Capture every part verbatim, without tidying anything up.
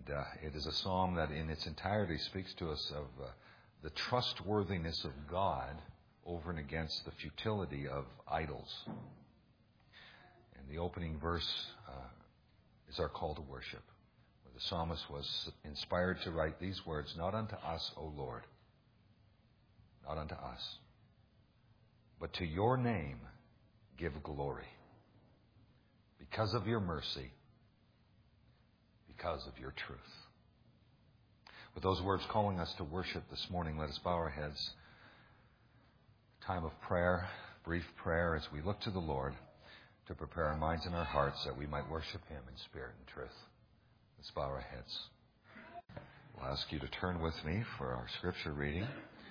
And uh, it is a psalm that in its entirety speaks to us of uh, the trustworthiness of God over and against the futility of idols. And the opening verse uh, is our call to worship, where the psalmist was inspired to write these words, "Not unto us, O Lord, not unto us, but to your name give glory, because of your mercy, because of your truth." With those words calling us to worship this morning, let us bow our heads. Time of prayer, brief prayer, as we look to the Lord to prepare our minds and our hearts that we might worship Him in spirit and truth. Let's bow our heads. I'll ask you to turn with me for our scripture reading,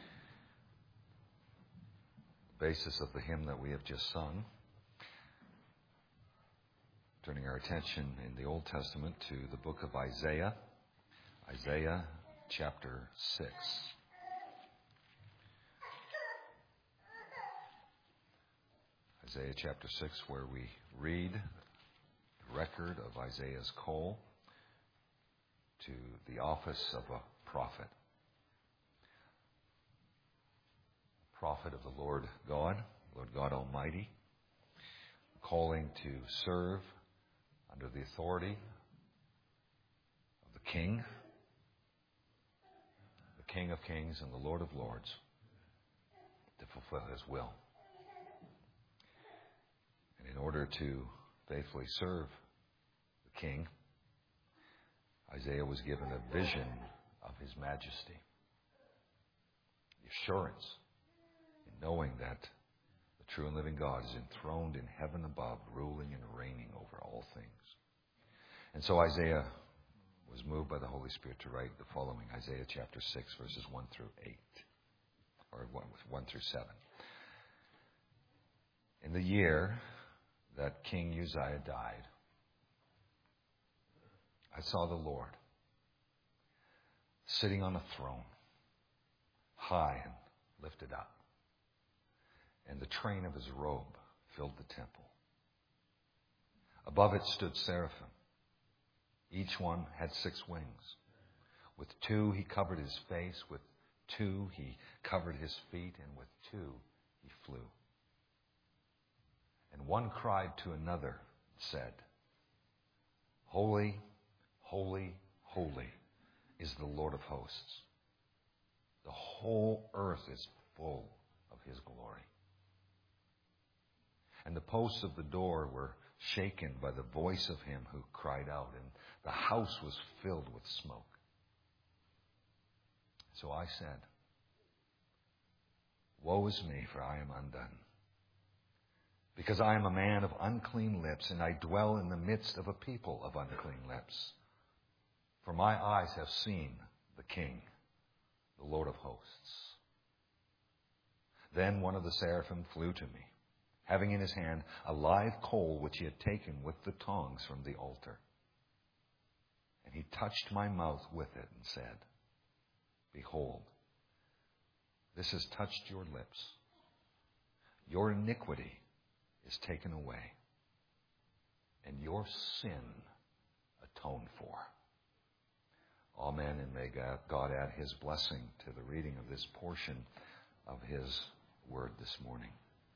the basis of the hymn that we have just sung. Turning our attention in the Old Testament to the book of Isaiah, Isaiah chapter six. Isaiah chapter six, where we read the record of Isaiah's call to the office of a prophet. A prophet of the Lord God, Lord God Almighty, calling to serve under the authority of the King, the King of Kings and the Lord of Lords, to fulfill His will. And in order to faithfully serve the King, Isaiah was given a vision of His majesty, the assurance in knowing that the true and living God is enthroned in heaven above, ruling and reigning over all things. And so Isaiah was moved by the Holy Spirit to write the following, Isaiah chapter six, verses one through eight, or one through seven. In the year that King Uzziah died, I saw the Lord sitting on a throne, high and lifted up, and the train of His robe filled the temple. Above it stood seraphim. Each one had six wings. With two He covered His face, with two He covered His feet, and with two He flew. And one cried to another, said, "Holy, holy, holy is the Lord of hosts. The whole earth is full of His glory." And the posts of the door were shaken by the voice of Him who cried out, and the house was filled with smoke. So I said, "Woe is me, for I am undone, because I am a man of unclean lips, and I dwell in the midst of a people of unclean lips. For my eyes have seen the King, the Lord of hosts." Then one of the seraphim flew to me, having in his hand a live coal which he had taken with the tongs from the altar. And he touched my mouth with it and said, "Behold, this has touched your lips. Your iniquity is taken away, and your sin atoned for." Amen, and may God add His blessing to the reading of this portion of His word this morning.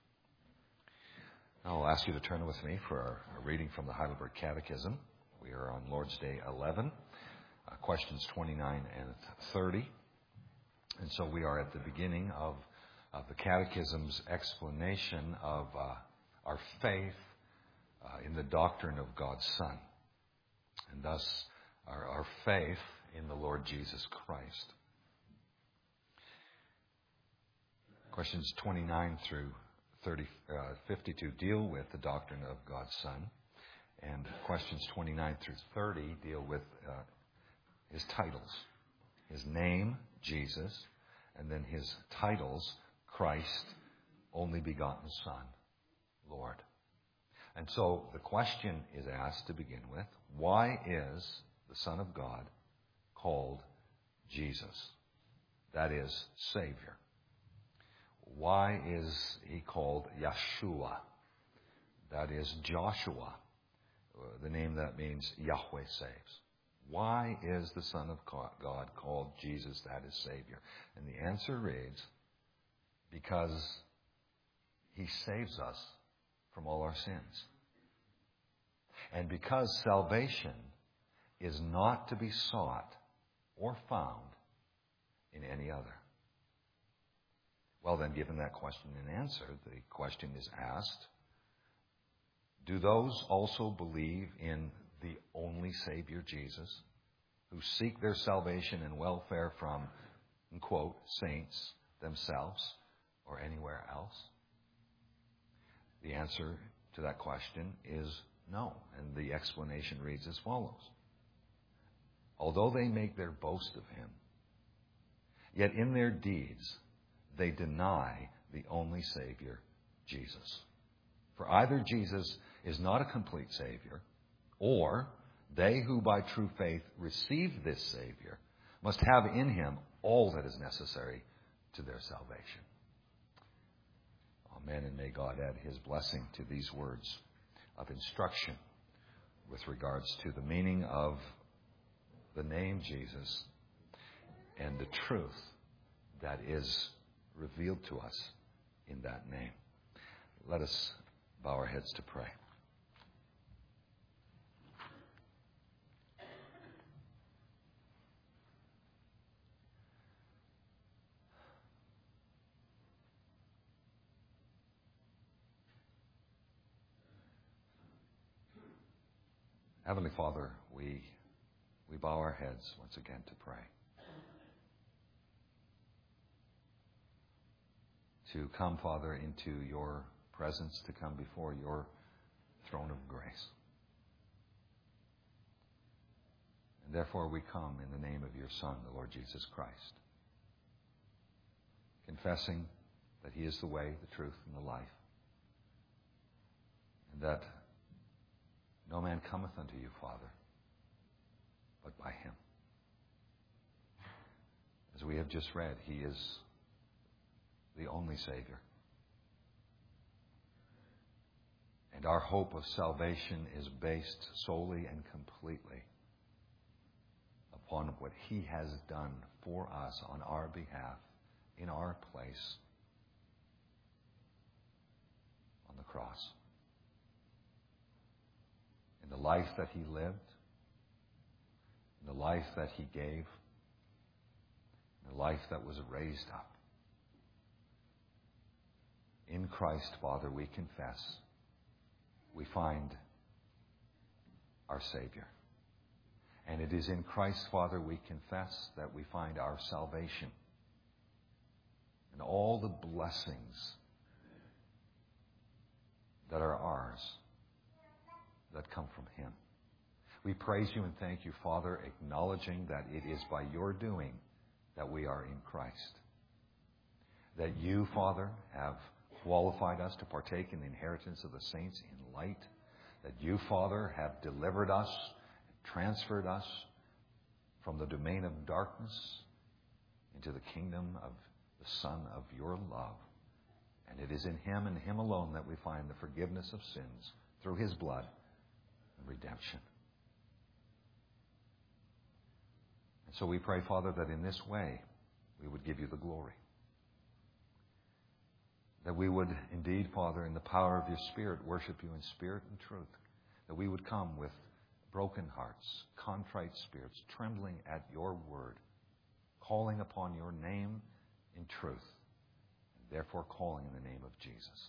Now I'll ask you to turn with me for our reading from the Heidelberg Catechism. We are on Lord's Day eleven, uh, questions twenty-nine and thirty. And so we are at the beginning of, of the Catechism's explanation of uh, our faith uh, in the doctrine of God's Son, and thus our, our faith in the Lord Jesus Christ. Questions twenty-nine through thirty, uh, fifty-two deal with the doctrine of God's Son, and questions twenty-nine through thirty deal with uh, His titles. His name, Jesus, and then His titles, Christ, only begotten Son, Lord. And so the question is asked to begin with, why is the Son of God called Jesus? That is, Savior. Why is He called Yeshua? That is, Joshua, the name that means Yahweh saves. Why is the Son of God called Jesus, that is Savior? And the answer reads, because he saves us from all our sins. And because salvation is not to be sought or found in any other. Well then, given that question and answer, the question is asked, do those also believe in the only Savior, Jesus, who seek their salvation and welfare from, in quote, saints themselves or anywhere else? The answer to that question is no, and the explanation reads as follows. Although they make their boast of him, yet in their deeds they deny the only Savior, Jesus. For either Jesus is not a complete Savior, or they who by true faith receive this Savior must have in him all that is necessary to their salvation. Amen, and may God add his blessing to these words of instruction with regards to the meaning of the name Jesus and the truth that is revealed to us in that name. Let us bow our heads to pray. Heavenly Father, we we bow our heads once again to pray. To come, Father, into your presence, to come before your throne of grace. And therefore we come in the name of your Son, the Lord Jesus Christ, confessing that he is the way, the truth, and the life, and that no man cometh unto you, Father, but by him. As we have just read, he is the only Savior. And our hope of salvation is based solely and completely upon what he has done for us on our behalf, in our place, on the cross. In the life that he lived, in the life that he gave, in the life that was raised up. In Christ, Father, we confess, we find our Savior. And it is in Christ, Father, we confess that we find our salvation and all the blessings that are ours that come from him. We praise you and thank you, Father, acknowledging that it is by your doing that we are in Christ. That you, Father, have qualified us to partake in the inheritance of the saints in light. That you, Father, have delivered us, transferred us from the domain of darkness into the kingdom of the Son of your love. And it is in him and him alone that we find the forgiveness of sins through his blood and redemption. And so we pray, Father, that in this way we would give you the glory. That we would indeed, Father, in the power of your Spirit, worship you in spirit and truth. That we would come with broken hearts, contrite spirits, trembling at your word, calling upon your name in truth, and therefore calling in the name of Jesus.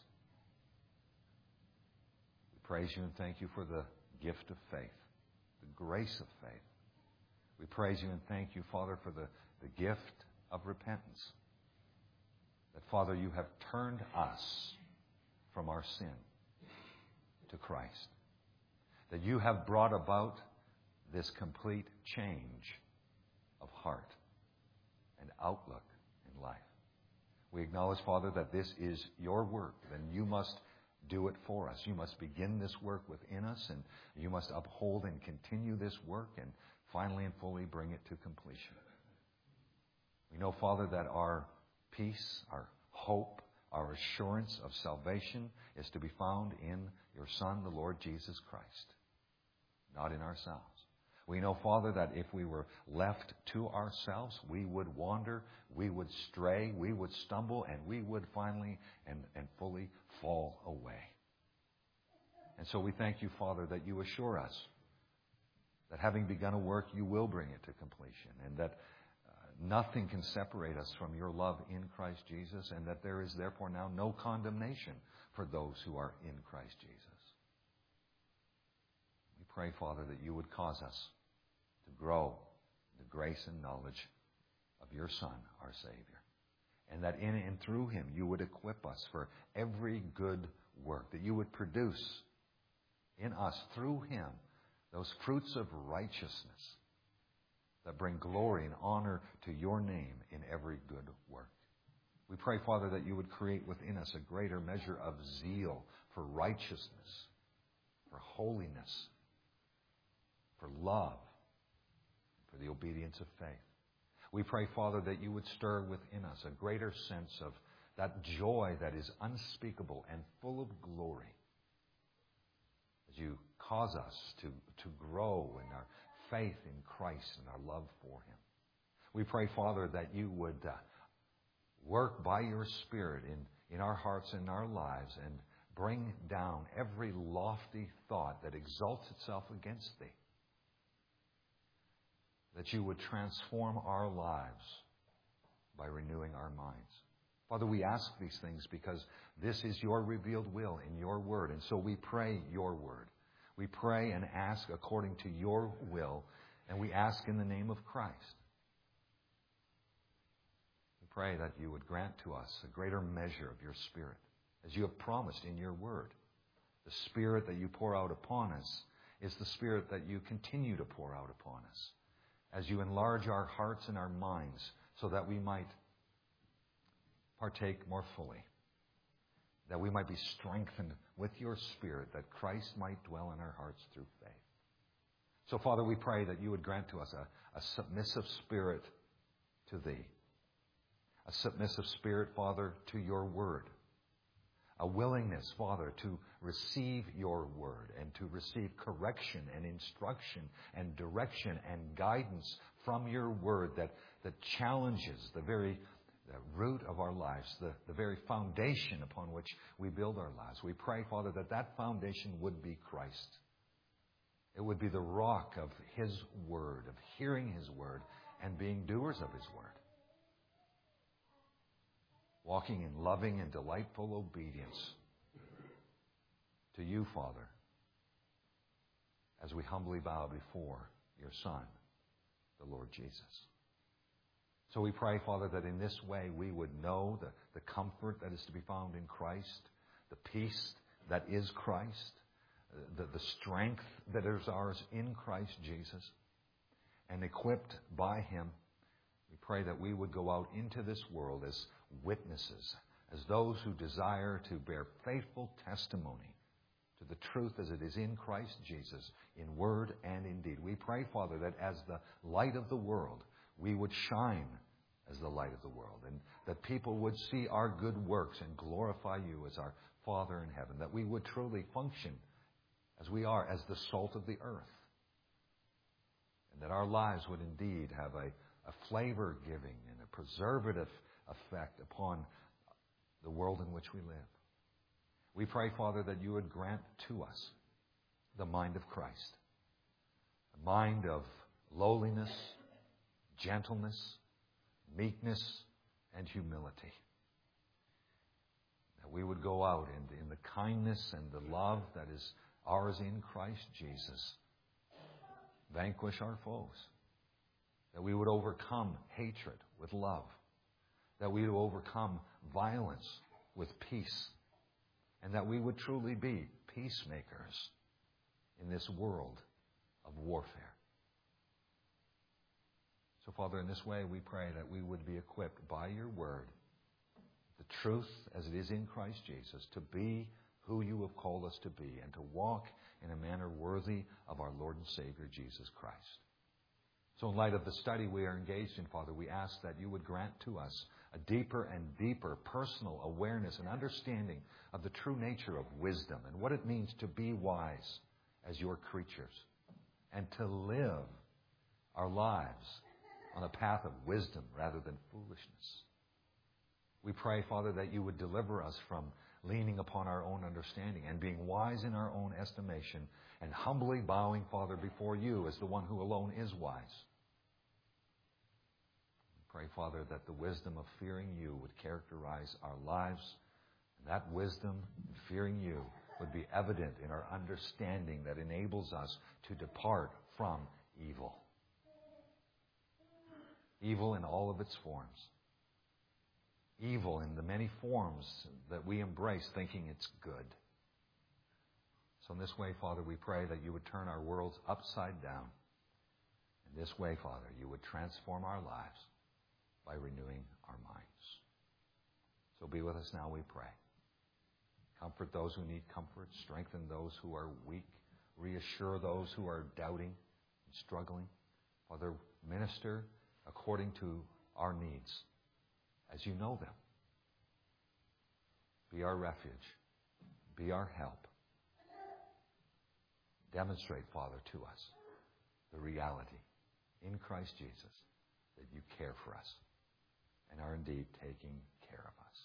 We praise you and thank you for the gift of faith, the grace of faith. We praise you and thank you, Father, for the, the gift of repentance. That, Father, you have turned us from our sin to Christ. That you have brought about this complete change of heart and outlook in life. We acknowledge, Father, that this is your work. Then you must do it for us. You must begin this work within us, and you must uphold and continue this work and finally and fully bring it to completion. We know, Father, that our peace, our hope, our assurance of salvation is to be found in your Son, the Lord Jesus Christ, not in ourselves. We know, Father, that if we were left to ourselves, we would wander, we would stray, we would stumble, and we would finally and, and fully fall away. And so we thank you, Father, that you assure us that having begun a work, you will bring it to completion, and that uh, nothing can separate us from your love in Christ Jesus, and that there is therefore now no condemnation for those who are in Christ Jesus. We pray, Father, that you would cause us to grow in the grace and knowledge of your Son, our Savior, and that in and through him you would equip us for every good work, that you would produce in us, through him, those fruits of righteousness that bring glory and honor to your name in every good work. We pray, Father, that you would create within us a greater measure of zeal for righteousness, for holiness, for love, for the obedience of faith. We pray, Father, that you would stir within us a greater sense of that joy that is unspeakable and full of glory as you cause us to, to grow in our faith in Christ and our love for him. We pray, Father, that you would uh, work by your Spirit in, in our hearts and our lives and bring down every lofty thought that exalts itself against thee. That you would transform our lives by renewing our minds. Father, we ask these things because this is your revealed will in your word. And so we pray your word. We pray and ask according to your will. And we ask in the name of Christ. We pray that you would grant to us a greater measure of your Spirit, as you have promised in your word. The Spirit that you pour out upon us is the Spirit that you continue to pour out upon us, as you enlarge our hearts and our minds so that we might partake more fully, that we might be strengthened with your Spirit, that Christ might dwell in our hearts through faith. So, Father, we pray that you would grant to us a, a submissive spirit to thee, a submissive spirit, Father, to your word, a willingness, Father, to receive your word and to receive correction and instruction and direction and guidance from your word that, that challenges the very the root of our lives, the, the very foundation upon which we build our lives. We pray, Father, that that foundation would be Christ. It would be the rock of his word, of hearing his word and being doers of his word. Walking in loving and delightful obedience to you, Father, as we humbly bow before your Son, the Lord Jesus. So we pray, Father, that in this way we would know the, the comfort that is to be found in Christ, the peace that is Christ, the, the strength that is ours in Christ Jesus, and equipped by him, we pray that we would go out into this world as witnesses, as those who desire to bear faithful testimony to the truth as it is in Christ Jesus, in word and in deed. We pray, Father, that as the light of the world, we would shine as the light of the world, and that people would see our good works and glorify you as our Father in heaven, that we would truly function as we are, as the salt of the earth, and that our lives would indeed have a, a flavor-giving and a preservative effect upon the world in which we live. We pray, Father, that you would grant to us the mind of Christ, a mind of lowliness, gentleness, meekness, and humility. That we would go out in, in the kindness and the love that is ours in Christ Jesus, vanquish our foes. That we would overcome hatred with love. That we would overcome violence with peace. And that we would truly be peacemakers in this world of warfare. So, Father, in this way we pray that we would be equipped by your word, the truth as it is in Christ Jesus, to be who you have called us to be and to walk in a manner worthy of our Lord and Savior, Jesus Christ. So in light of the study we are engaged in, Father, we ask that you would grant to us a deeper and deeper personal awareness and understanding of the true nature of wisdom and what it means to be wise as your creatures. and to live our lives on a path of wisdom rather than foolishness. We pray, Father, that you would deliver us from leaning upon our own understanding and being wise in our own estimation and humbly bowing, Father, before you as the one who alone is wise. We pray, Father, that the wisdom of fearing you would characterize our lives, and that wisdom in fearing you would be evident in our understanding that enables us to depart from evil. Evil in all of its forms. Evil in the many forms that we embrace thinking it's good. So in this way, Father, we pray that you would turn our worlds upside down. In this way, Father, you would transform our lives by renewing our minds. So be with us now, we pray. Comfort those who need comfort. Strengthen those who are weak. Reassure those who are doubting and struggling. Father, minister according to our needs, as you know them. Be our refuge. Be our help. Demonstrate, Father, to us the reality in Christ Jesus that you care for us and are indeed taking care of us.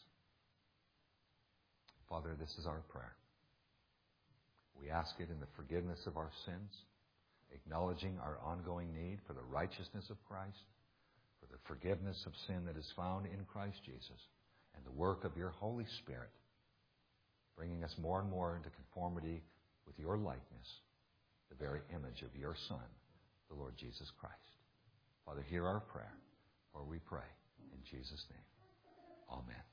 Father, this is our prayer. We ask it in the forgiveness of our sins, acknowledging our ongoing need for the righteousness of Christ, for the forgiveness of sin that is found in Christ Jesus, and the work of your Holy Spirit, bringing us more and more into conformity with your likeness, the very image of your Son, the Lord Jesus Christ. Father, hear our prayer, for we pray in Jesus' name. Amen.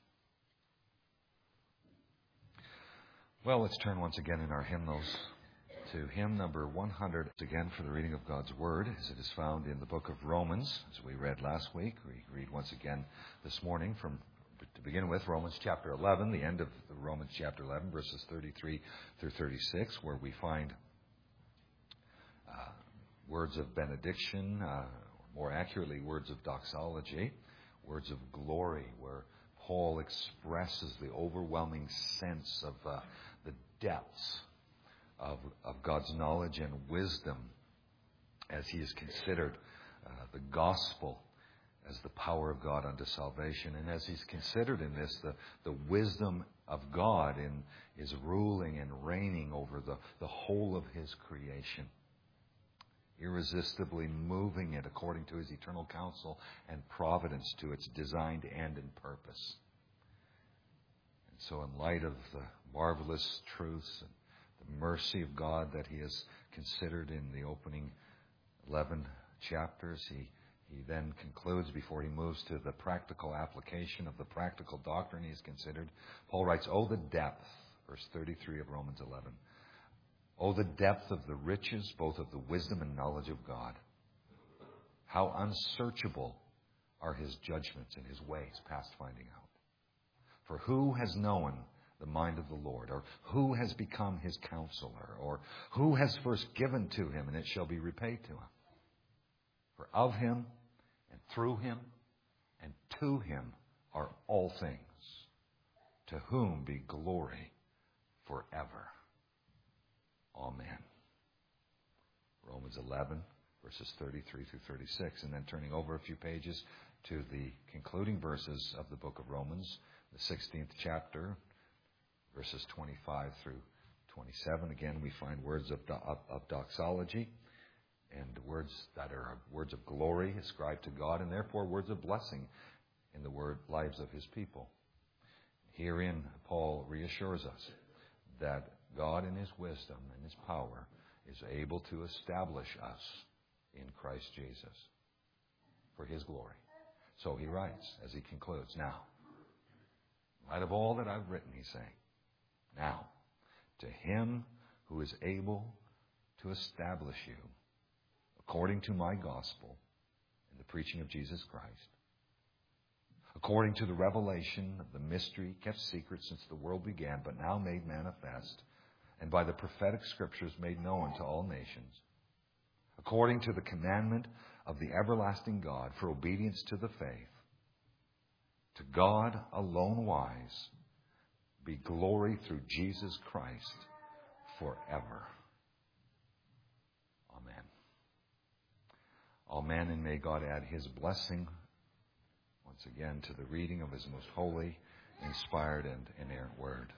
Well, let's turn once again in our hymnals to hymn number one hundred, again for the reading of God's Word, as it is found in the book of Romans, as we read last week. We read once again this morning from, to begin with, Romans chapter eleven, the end of the Romans chapter eleven, verses thirty-three through thirty-six, where we find uh, words of benediction, uh, or more accurately, words of doxology, words of glory, where Paul expresses the overwhelming sense of uh, the depths of, of God's knowledge and wisdom as he has considered uh, the gospel as the power of God unto salvation. And as he's considered in this the, the wisdom of God in his ruling and reigning over the, the whole of his creation, irresistibly moving it according to his eternal counsel and providence to its designed end and purpose. And so in light of the marvelous truths and the mercy of God that he has considered in the opening eleven chapters, he, he then concludes, before he moves to the practical application of the practical doctrine he's considered. Paul writes, "Oh, the depth," verse thirty-three of Romans eleven, "Oh, the depth of the riches, both of the wisdom and knowledge of God. How unsearchable are his judgments and his ways past finding out. For who has known the mind of the Lord, or who has become his counselor, or who has first given to him, and it shall be repaid to him? For of him, and through him, and to him are all things, to whom be glory forever. Amen." Romans eleven, verses thirty-three through thirty-six. And then turning over a few pages to the concluding verses of the book of Romans, the sixteenth chapter, verses twenty-five through twenty-seven. Again, we find words of, do- of, of doxology and words that are words of glory ascribed to God, and therefore words of blessing in the word lives of his people. Herein, Paul reassures us that God in his wisdom and his power is able to establish us in Christ Jesus for his glory. So he writes as he concludes, "Now, in light of all that I've written," he's saying, "now, to him who is able to establish you according to my gospel and the preaching of Jesus Christ, according to the revelation of the mystery kept secret since the world began, but now made manifest, and by the prophetic scriptures made known to all nations, according to the commandment of the everlasting God for obedience to the faith, to God alone wise, be glory through Jesus Christ forever. Amen." Amen, and may God add His blessing once again to the reading of His most holy, inspired, and inerrant Word.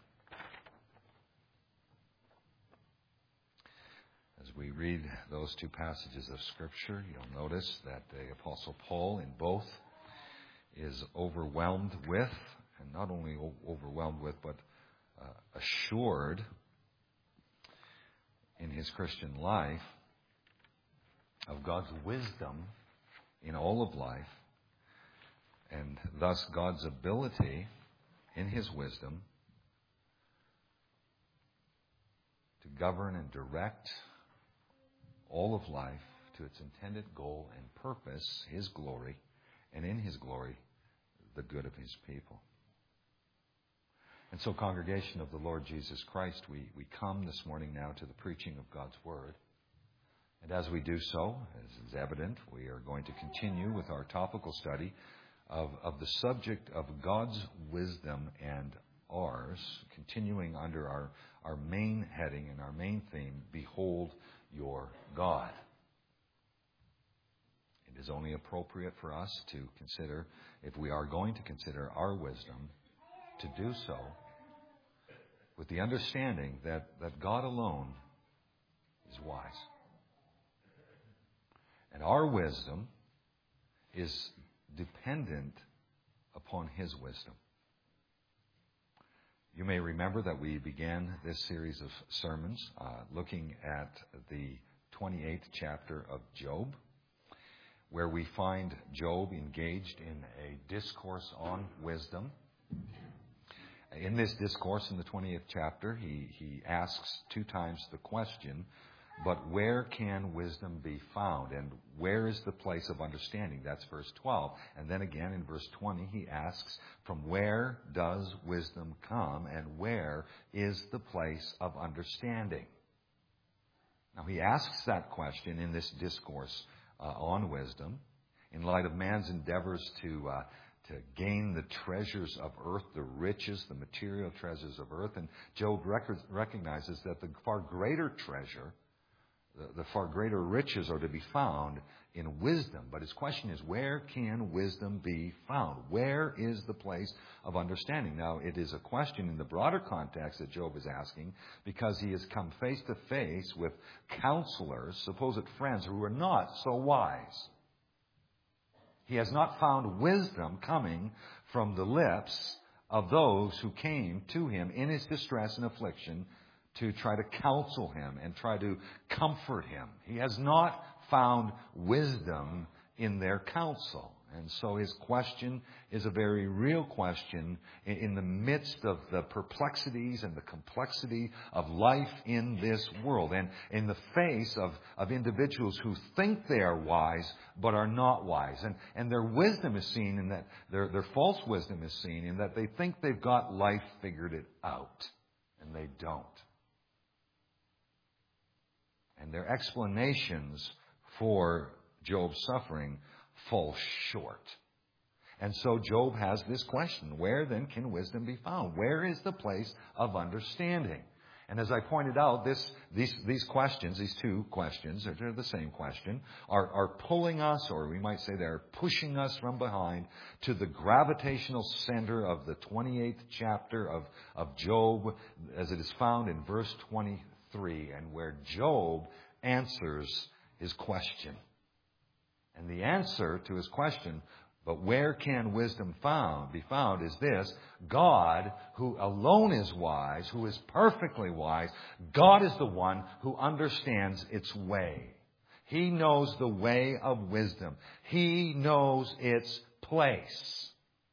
As we read those two passages of Scripture, you'll notice that the Apostle Paul in both is overwhelmed with, and not only overwhelmed with, but uh, assured in his Christian life of God's wisdom in all of life, and thus God's ability in His wisdom to govern and direct all of life to its intended goal and purpose, His glory, and in His glory, the good of His people. And so, congregation of the Lord Jesus Christ, we, we come this morning now to the preaching of God's Word. And as we do so, as is evident, we are going to continue with our topical study of, of the subject of God's wisdom and ours, continuing under our, our main heading and our main theme, Behold Your God. It is only appropriate for us to consider, if we are going to consider our wisdom, to do so with the understanding that, that God alone is wise. And our wisdom is dependent upon His wisdom. You may remember that we began this series of sermons uh, looking at the twenty-eighth chapter of Job, where we find Job engaged in a discourse on wisdom. In this discourse in the twentieth chapter, he, he asks two times the question, but where can wisdom be found? And where is the place of understanding? That's verse twelve. And then again in verse twenty, he asks, from where does wisdom come? And where is the place of understanding? Now he asks that question in this discourse uh, on wisdom in light of man's endeavors to uh, to gain the treasures of earth, the riches, the material treasures of earth. And Job rec- recognizes that the far greater treasure, the, the far greater riches are to be found in wisdom. But his question is, where can wisdom be found? Where is the place of understanding? Now, it is a question in the broader context that Job is asking because he has come face to face with counselors, supposed friends, who are not so wise. He has not found wisdom coming from the lips of those who came to him in his distress and affliction to try to counsel him and try to comfort him. He has not found wisdom in their counsel. And so his question is a very real question in the midst of the perplexities and the complexity of life in this world, and in the face of, of individuals who think they are wise but are not wise. And, and their wisdom is seen in that, their, their false wisdom is seen in that they think they've got life figured it out, and they don't. And their explanations for Job's suffering fall short. And so Job has this question, where then can wisdom be found? Where is the place of understanding? And as I pointed out, this, these, these questions, these two questions, they're the same question, are, are pulling us, or we might say they're pushing us from behind to the gravitational center of the twenty-eighth chapter of, of Job, as it is found in verse twenty-three, and where Job answers his question. And the answer to his question, but where can wisdom found be found, is this: God, who alone is wise, who is perfectly wise, God is the one who understands its way. He knows the way of wisdom. He knows its place.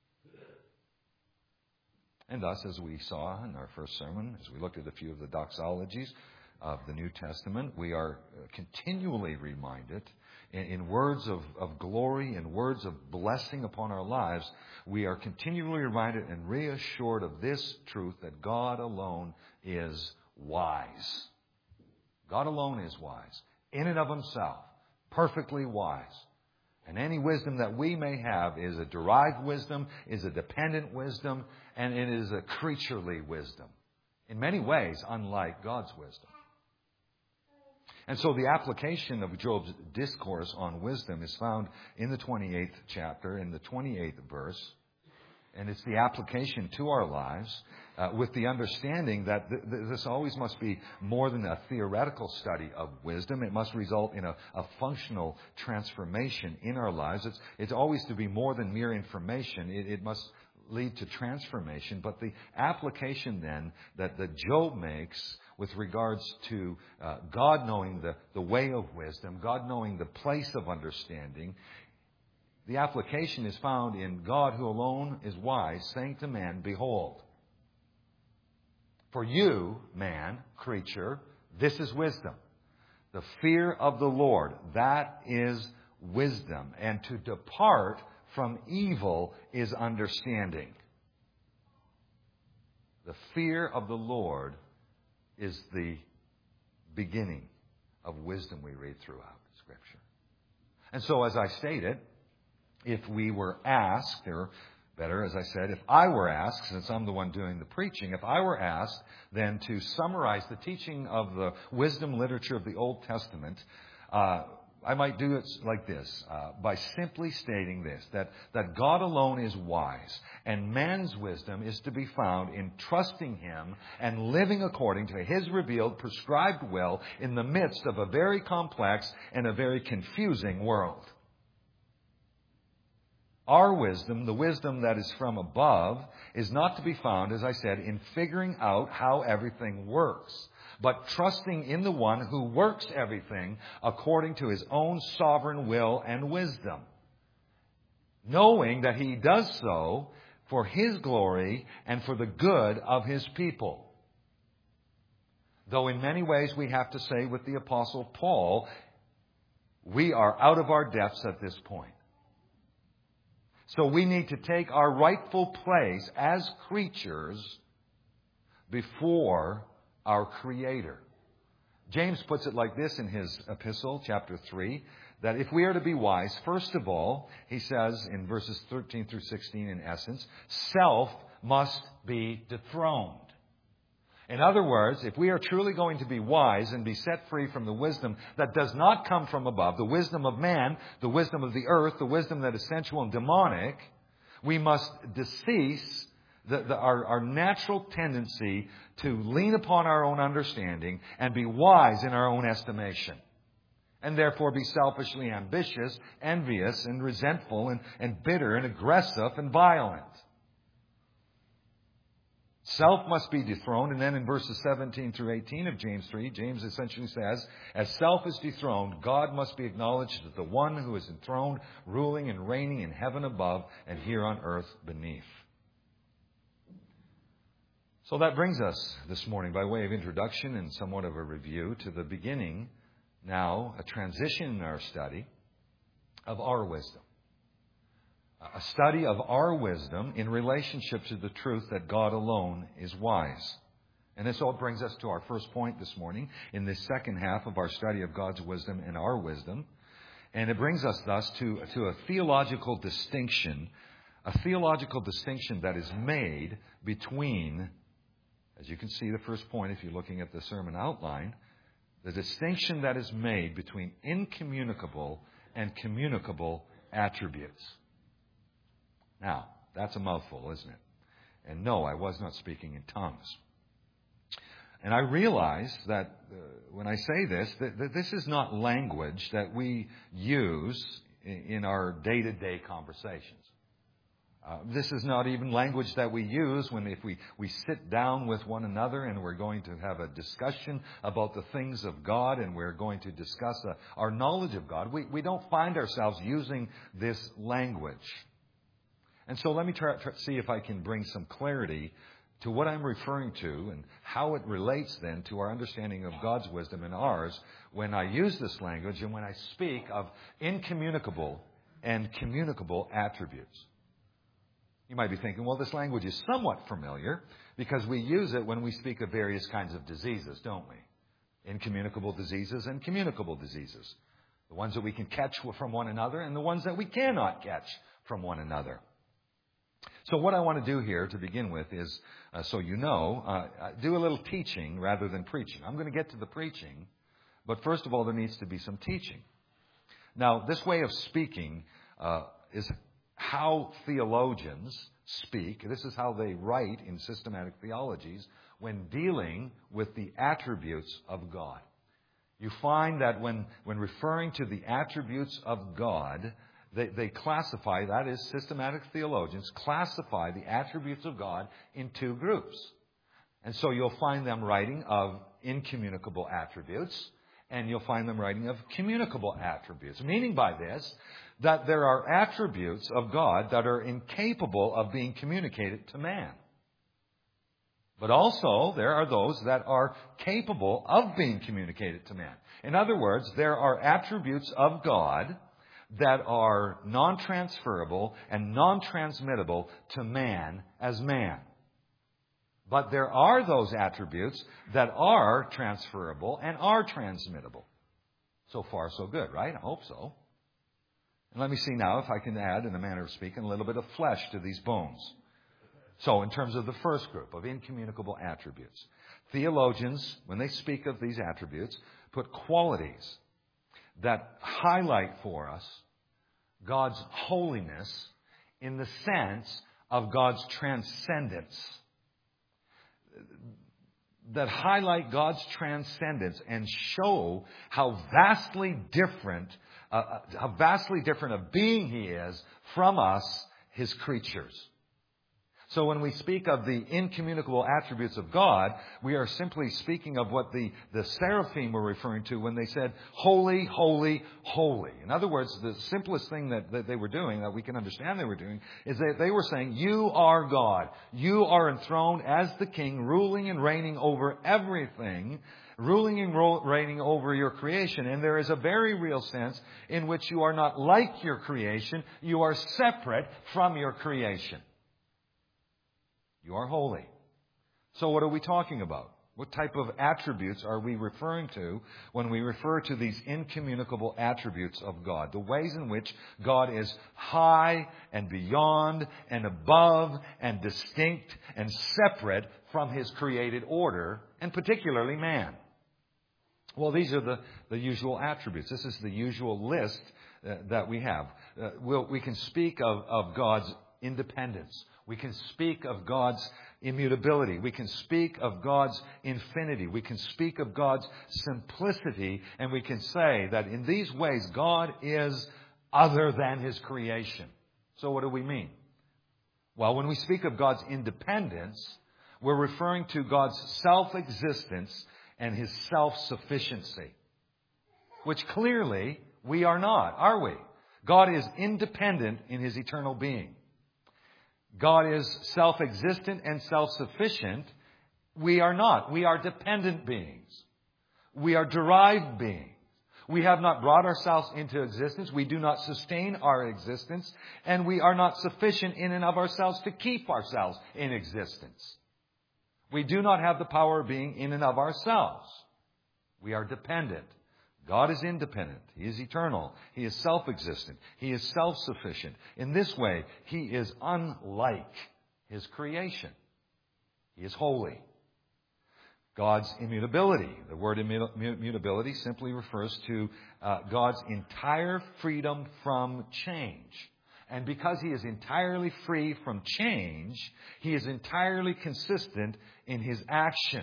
And thus, as we saw in our first sermon, as we looked at a few of the doxologies of the New Testament, we are continually reminded in, in words of, of glory and words of blessing upon our lives, we are continually reminded and reassured of this truth, that God alone is wise. God alone is wise, in and of himself, perfectly wise. And any wisdom that we may have is a derived wisdom, is a dependent wisdom, and it is a creaturely wisdom. In many ways, unlike God's wisdom. And so the application of Job's discourse on wisdom is found in the twenty-eighth chapter, in the twenty-eighth verse. And it's the application to our lives uh, with the understanding that th- th- this always must be more than a theoretical study of wisdom. It must result in a, a functional transformation in our lives. It's, it's always to be more than mere information. It, it must lead to transformation. But the application then that, that Job makes with regards to uh, God knowing the, the way of wisdom, God knowing the place of understanding, the application is found in God who alone is wise, saying to man, behold, for you, man, creature, this is wisdom. The fear of the Lord, that is wisdom. And to depart from evil is understanding. The fear of the Lord is the beginning of wisdom we read throughout Scripture. And so, as I stated, if we were asked, or better, as I said, if I were asked, since I'm the one doing the preaching, if I were asked then to summarize the teaching of the wisdom literature of the Old Testament, uh, I might do it like this, uh, by simply stating this, that, that God alone is wise, and man's wisdom is to be found in trusting Him and living according to His revealed, prescribed will in the midst of a very complex and a very confusing world. Our wisdom, the wisdom that is from above, is not to be found, as I said, in figuring out how everything works, but trusting in the one who works everything according to His own sovereign will and wisdom, knowing that He does so for His glory and for the good of His people. Though in many ways we have to say with the Apostle Paul, we are out of our depths at this point. So we need to take our rightful place as creatures before our Creator. James puts it like this in his epistle, chapter three, that if we are to be wise, first of all, he says in verses thirteen through sixteen in essence, self must be dethroned. In other words, if we are truly going to be wise and be set free from the wisdom that does not come from above, the wisdom of man, the wisdom of the earth, the wisdom that is sensual and demonic, we must decease the, the, our, our natural tendency to lean upon our own understanding and be wise in our own estimation. And therefore be selfishly ambitious, envious, and resentful, and, and bitter, and aggressive, and violent. Self must be dethroned. And then in verses seventeen through eighteen of James three, James essentially says, as self is dethroned, God must be acknowledged as the one who is enthroned, ruling and reigning in heaven above and here on earth beneath. So that brings us this morning, by way of introduction and somewhat of a review, to the beginning, now a transition in our study of our wisdom. A study of our wisdom in relationship to the truth that God alone is wise. And this all brings us to our first point this morning in this second half of our study of God's wisdom and our wisdom. And it brings us thus to, to a theological distinction, a theological distinction that is made between, as you can see the first point if you're looking at the sermon outline, the distinction that is made between incommunicable and communicable attributes. Now, that's a mouthful, isn't it? And no, I was not speaking in tongues. And I realize that uh, when I say this, that, that this is not language that we use in, in our day-to-day conversations. Uh, this is not even language that we use when if we, we sit down with one another and we're going to have a discussion about the things of God and we're going to discuss uh, our knowledge of God. We, we don't find ourselves using this language. And so let me try to see if I can bring some clarity to what I'm referring to and how it relates then to our understanding of God's wisdom and ours when I use this language and when I speak of incommunicable and communicable attributes. You might be thinking, well, this language is somewhat familiar because we use it when we speak of various kinds of diseases, don't we? Incommunicable diseases and communicable diseases. The ones that we can catch from one another and the ones that we cannot catch from one another. So what I want to do here to begin with is, uh, so you know, uh, do a little teaching rather than preaching. I'm going to get to the preaching, But first of all, there needs to be some teaching. Now, this way of speaking uh, is how theologians speak. This is how they write in systematic theologies when dealing with the attributes of God. You find that when, when referring to the attributes of God, they, they classify, that is, systematic theologians classify the attributes of God in two groups. And so you'll find them writing of incommunicable attributes, and you'll find them writing of communicable attributes. Meaning by this, that there are attributes of God that are incapable of being communicated to man. But also, there are those that are capable of being communicated to man. In other words, there are attributes of God that are non-transferable and non-transmittable to man as man. But there are those attributes that are transferable and are transmittable. So far, so good, right? I hope so. And let me see now if I can add, in a manner of speaking, a little bit of flesh to these bones. So, in terms of the first group of incommunicable attributes, theologians, when they speak of these attributes, put qualities that highlight for us God's holiness in the sense of God's transcendence. That highlight God's transcendence and show how vastly different, uh, how vastly different a being He is from us, His creatures. So when we speak of the incommunicable attributes of God, we are simply speaking of what the, the seraphim were referring to when they said, holy, holy, holy. In other words, the simplest thing that, that they were doing, that we can understand they were doing, is that they were saying, you are God. You are enthroned as the King, ruling and reigning over everything, ruling and ro- reigning over your creation. And there is a very real sense in which you are not like your creation. You are separate from your creation. You are holy. So what are we talking about? What type of attributes are we referring to when we refer to these incommunicable attributes of God? The ways in which God is high and beyond and above and distinct and separate from His created order, and particularly man. Well, these are the, the usual attributes. This is the usual list uh, that we have. Uh, we'll, we can speak of, of God's independence. We can speak of God's immutability. We can speak of God's infinity. We can speak of God's simplicity. And we can say that in these ways, God is other than His creation. So what do we mean? Well, when we speak of God's independence, we're referring to God's self-existence and His self-sufficiency, which clearly we are not, are we? God is independent in His eternal being. God is self-existent and self-sufficient. We are not. We are dependent beings. We are derived beings. We have not brought ourselves into existence. We do not sustain our existence. And we are not sufficient in and of ourselves to keep ourselves in existence. We do not have the power of being in and of ourselves. We are dependent. God is independent. He is eternal. He is self-existent. He is self-sufficient. In this way, He is unlike His creation. He is holy. God's immutability. The word immutability simply refers to uh, God's entire freedom from change. And because He is entirely free from change, He is entirely consistent in His action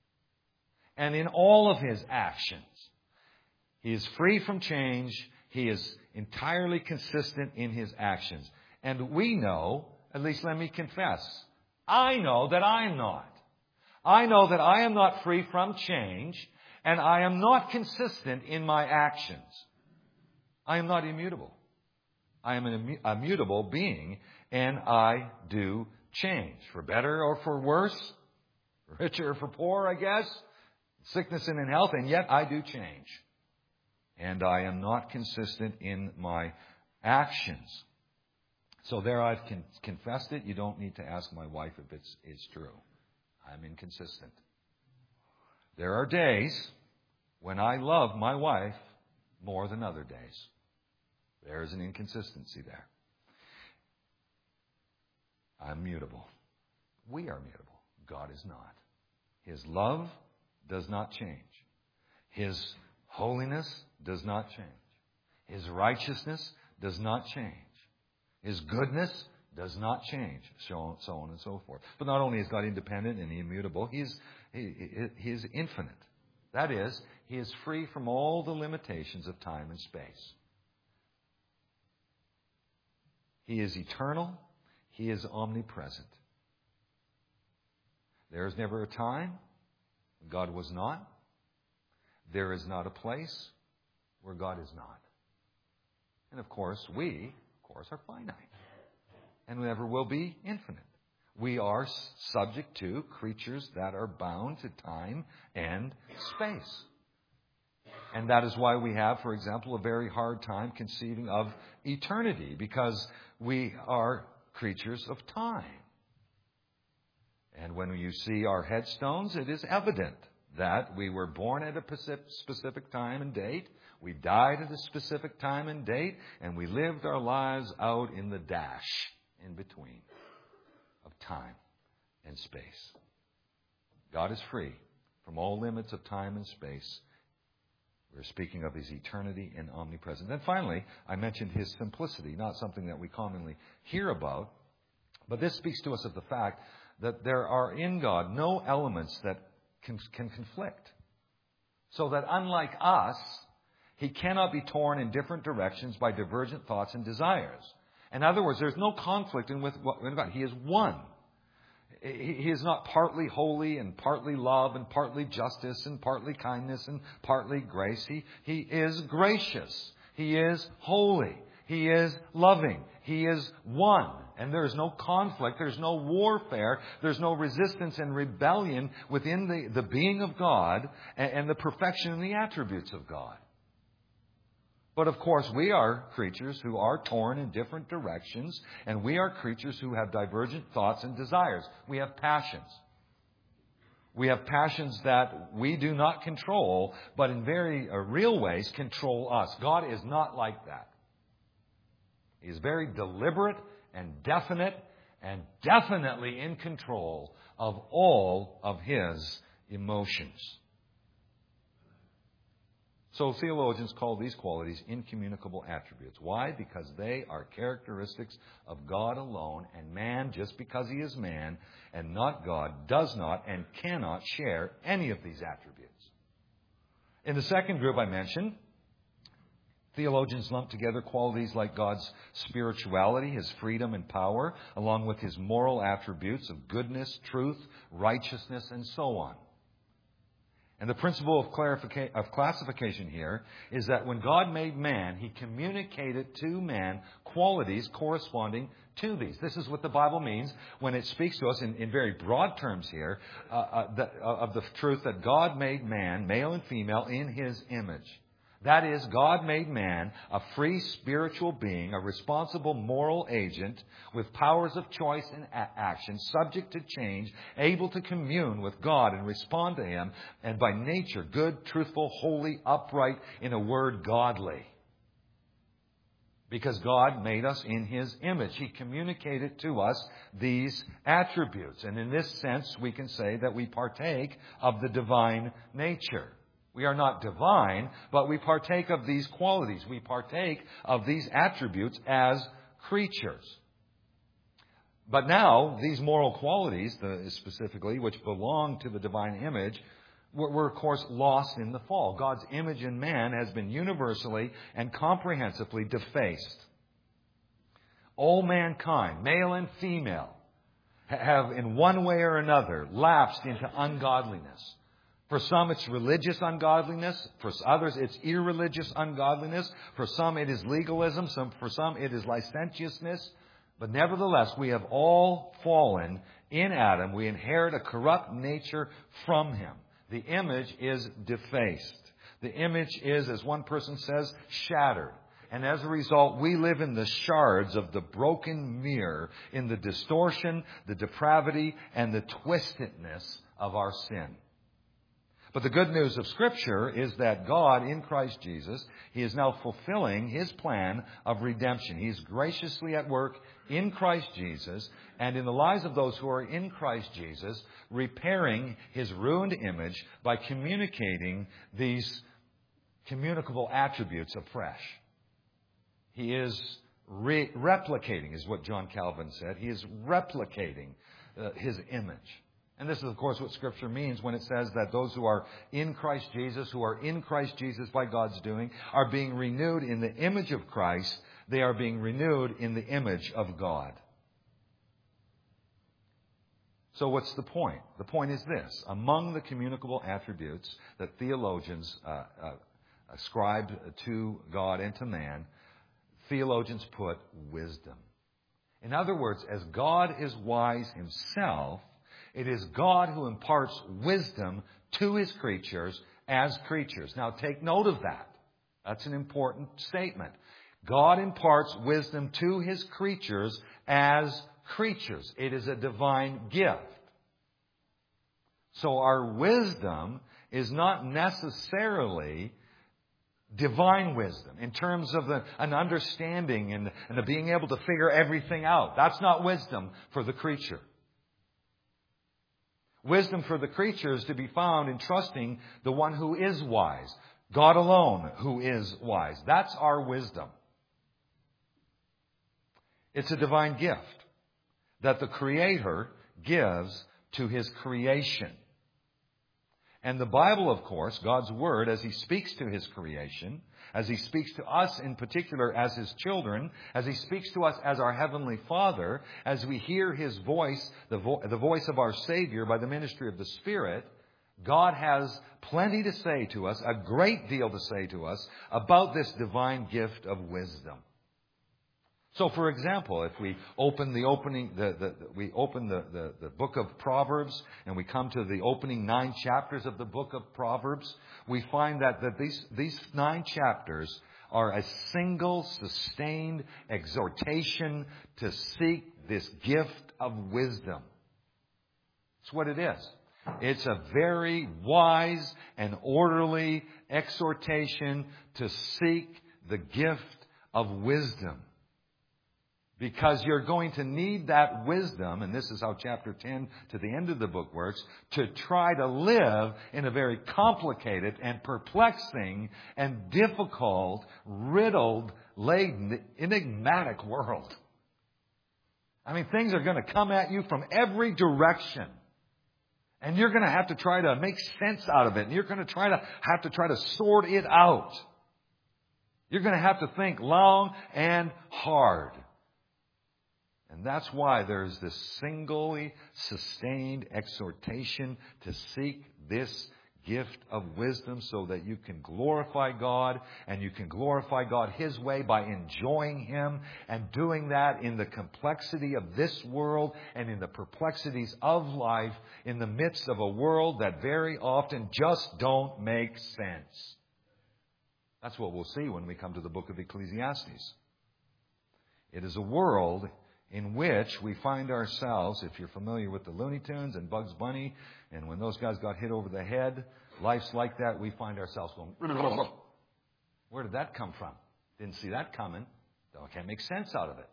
and in all of His actions. He is free from change. He is entirely consistent in His actions. And we know, at least let me confess, I know that I am not. I know that I am not free from change, and I am not consistent in my actions. I am not immutable. I am an immutable being, and I do change, for better or for worse, for richer or for poor, I guess, sickness and in health, and yet I do change. And I am not consistent in my actions. So there I've con- confessed it. You don't need to ask my wife if it's, it's true. I'm inconsistent. There are days when I love my wife more than other days. There is an inconsistency there. I'm mutable. We are mutable. God is not. His love does not change. His holiness does not change. His righteousness does not change. His goodness does not change, so on, so on and so forth. But not only is God independent and immutable, He is, he, he is infinite. That is, He is free from all the limitations of time and space. He is eternal. He is omnipresent. There is never a time when God was not. There is not a place where God is not. And of course, we, of course, are finite. And never will be infinite. We are subject to creatures that are bound to time and space. And that is why we have, for example, a very hard time conceiving of eternity, because we are creatures of time. And when you see our headstones, it is evident that we were born at a specific time and date, we died at a specific time and date, and we lived our lives out in the dash in between of time and space. God is free from all limits of time and space. We're speaking of His eternity and omnipresence. Then finally, I mentioned His simplicity, not something that we commonly hear about, but this speaks to us of the fact that there are in God no elements that can, can conflict. So that unlike us, He cannot be torn in different directions by divergent thoughts and desires. In other words, there's no conflict in with God. He is one. He is not partly holy and partly love and partly justice and partly kindness and partly grace. He, he is gracious. He is holy. He is loving. He is one. And there is no conflict. There's no warfare. There's no resistance and rebellion within the, the being of God and, and the perfection and the attributes of God. But of course, we are creatures who are torn in different directions, and we are creatures who have divergent thoughts and desires. We have passions. We have passions that we do not control, but in very uh, real ways control us. God is not like that. He is very deliberate and definite and definitely in control of all of His emotions. So theologians call these qualities incommunicable attributes. Why? Because they are characteristics of God alone, and man, just because he is man and not God, does not and cannot share any of these attributes. In the second group I mentioned, theologians lump together qualities like God's spirituality, His freedom and power, along with His moral attributes of goodness, truth, righteousness, and so on. And the principle of, clarifica- of classification here is that when God made man, He communicated to man qualities corresponding to these. This is what the Bible means when it speaks to us in, in very broad terms here uh, uh, the, uh, of the truth that God made man, male and female, in His image. That is, God made man a free spiritual being, a responsible moral agent with powers of choice and a- action, subject to change, able to commune with God and respond to Him, and by nature good, truthful, holy, upright, in a word, godly. Because God made us in His image. He communicated to us these attributes. And in this sense, we can say that we partake of the divine nature. We are not divine, but we partake of these qualities. We partake of these attributes as creatures. But now, these moral qualities, the, specifically, which belong to the divine image, were, were, of course, lost in the fall. God's image in man has been universally and comprehensively defaced. All mankind, male and female, have in one way or another lapsed into ungodliness. For some, it's religious ungodliness. For others, it's irreligious ungodliness. For some, it is legalism. Some, for some, it is licentiousness. But nevertheless, we have all fallen in Adam. We inherit a corrupt nature from him. The image is defaced. The image is, as one person says, shattered. And as a result, we live in the shards of the broken mirror, in the distortion, the depravity, and the twistedness of our sin. But the good news of Scripture is that God, in Christ Jesus, He is now fulfilling His plan of redemption. He is graciously at work in Christ Jesus and in the lives of those who are in Christ Jesus, repairing His ruined image by communicating these communicable attributes afresh. He is re- replicating, is what John Calvin said. He is replicating uh, His image. And this is, of course, what Scripture means when it says that those who are in Christ Jesus, who are in Christ Jesus by God's doing, are being renewed in the image of Christ. They are being renewed in the image of God. So what's the point? The point is this. Among the communicable attributes that theologians uh, uh, ascribe to God and to man, theologians put wisdom. In other words, as God is wise Himself, it is God who imparts wisdom to His creatures as creatures. Now take note of that. That's an important statement. God imparts wisdom to His creatures as creatures. It is a divine gift. So our wisdom is not necessarily divine wisdom in terms of the, an understanding and, and the being able to figure everything out. That's not wisdom for the creature. Wisdom for the creature is to be found in trusting the one who is wise. God alone who is wise. That's our wisdom. It's a divine gift that the Creator gives to His creation. And the Bible, of course, God's Word, as He speaks to His creation, as He speaks to us in particular as His children, as He speaks to us as our Heavenly Father, as we hear His voice, the, vo- the voice of our Savior by the ministry of the Spirit, God has plenty to say to us, a great deal to say to us about this divine gift of wisdom. So, for example, if we open the opening, the, the, we open the, the, the book of Proverbs, and we come to the opening nine chapters of the book of Proverbs, we find that, that these, these nine chapters are a single, sustained exhortation to seek this gift of wisdom. That's what it is. It's a very wise and orderly exhortation to seek the gift of wisdom. Because you're going to need that wisdom, and this is how chapter ten to the end of the book works, to try to live in a very complicated and perplexing and difficult, riddled, laden, enigmatic world. I mean, things are going to come at you from every direction. And you're going to have to try to make sense out of it. And you're going to try to have to try to sort it out. You're going to have to think long and hard. And that's why there's this singly sustained exhortation to seek this gift of wisdom so that you can glorify God, and you can glorify God His way by enjoying Him and doing that in the complexity of this world and in the perplexities of life in the midst of a world that very often just don't make sense. That's what we'll see when we come to the book of Ecclesiastes. It is a world in which we find ourselves, if you're familiar with the Looney Tunes and Bugs Bunny, and when those guys got hit over the head, life's like that, we find ourselves going, where did that come from? Didn't see that coming. I can't make sense out of it.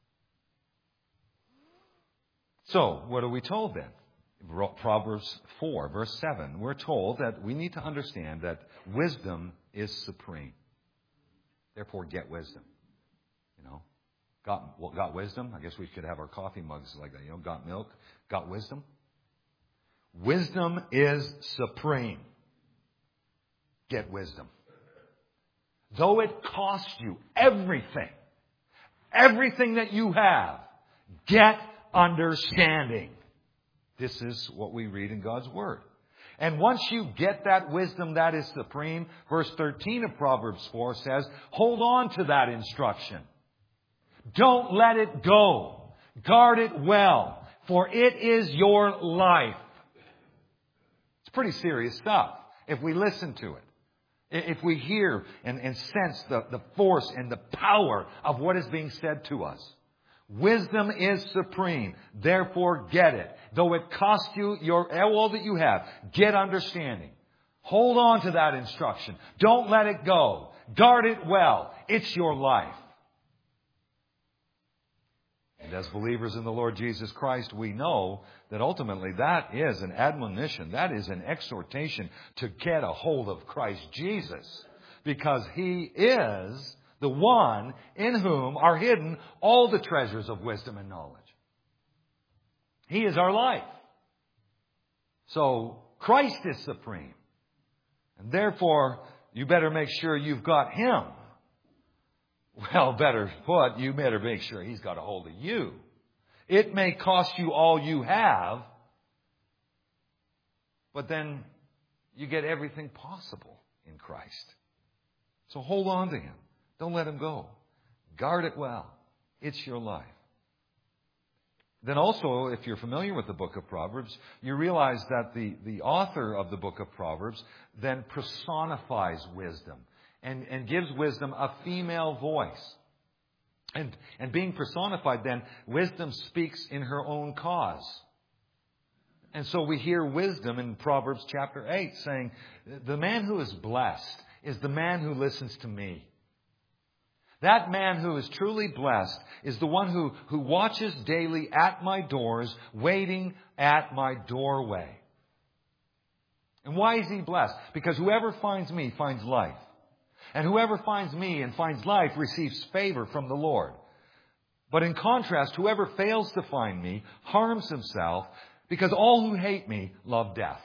So, what are we told then? Proverbs four, verse seven. We're told that we need to understand that wisdom is supreme. Therefore, get wisdom. You know? Got, well, got wisdom? I guess we could have our coffee mugs like that. You know, got milk? Got wisdom? Wisdom is supreme. Get wisdom. Though it costs you everything, everything that you have, get understanding. This is what we read in God's Word. And once you get that wisdom that is supreme, verse thirteen of Proverbs four says, hold on to that instruction. Don't let it go. Guard it well, for it is your life. It's pretty serious stuff if we listen to it. If we hear and, and sense the, the force and the power of what is being said to us. Wisdom is supreme. Therefore, get it. Though it cost you your all that you have, get understanding. Hold on to that instruction. Don't let it go. Guard it well. It's your life. And as believers in the Lord Jesus Christ, we know that ultimately that is an admonition, that is an exhortation to get a hold of Christ Jesus. because He is the one in whom are hidden all the treasures of wisdom and knowledge. He is our life. So Christ is supreme. And therefore, you better make sure you've got Him. Well, better put, you better make sure He's got a hold of you. It may cost you all you have, but then you get everything possible in Christ. So hold on to Him. Don't let Him go. Guard it well. It's your life. Then also, if you're familiar with the book of Proverbs, you realize that the, the author of the book of Proverbs then personifies wisdom and, and gives wisdom a female voice. And, and being personified then, wisdom speaks in her own cause. And so we hear wisdom in Proverbs chapter eight saying, the man who is blessed is the man who listens to me. That man who is truly blessed is the one who, who watches daily at my doors, waiting at my doorway. And why is he blessed? Because whoever finds me finds life. And whoever finds me and finds life receives favor from the Lord. But in contrast, whoever fails to find me harms himself, because all who hate me love death.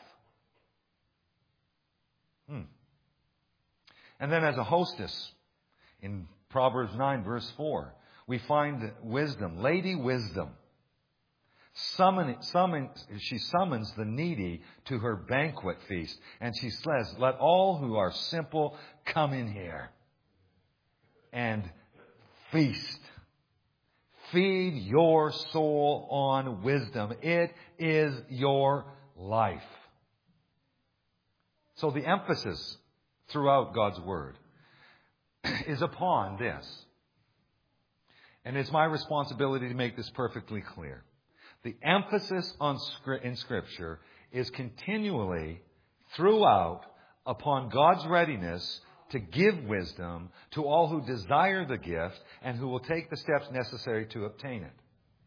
Hmm. And then as a hostess, in Proverbs nine verse four, we find wisdom, Lady Wisdom. Summon, summon, she summons the needy to her banquet feast. And she says, let all who are simple come in here and feast. Feed your soul on wisdom. It is your life. So the emphasis throughout God's Word is upon this. And it's my responsibility to make this perfectly clear. The emphasis on in Scripture is continually throughout upon God's readiness to give wisdom to all who desire the gift and who will take the steps necessary to obtain it.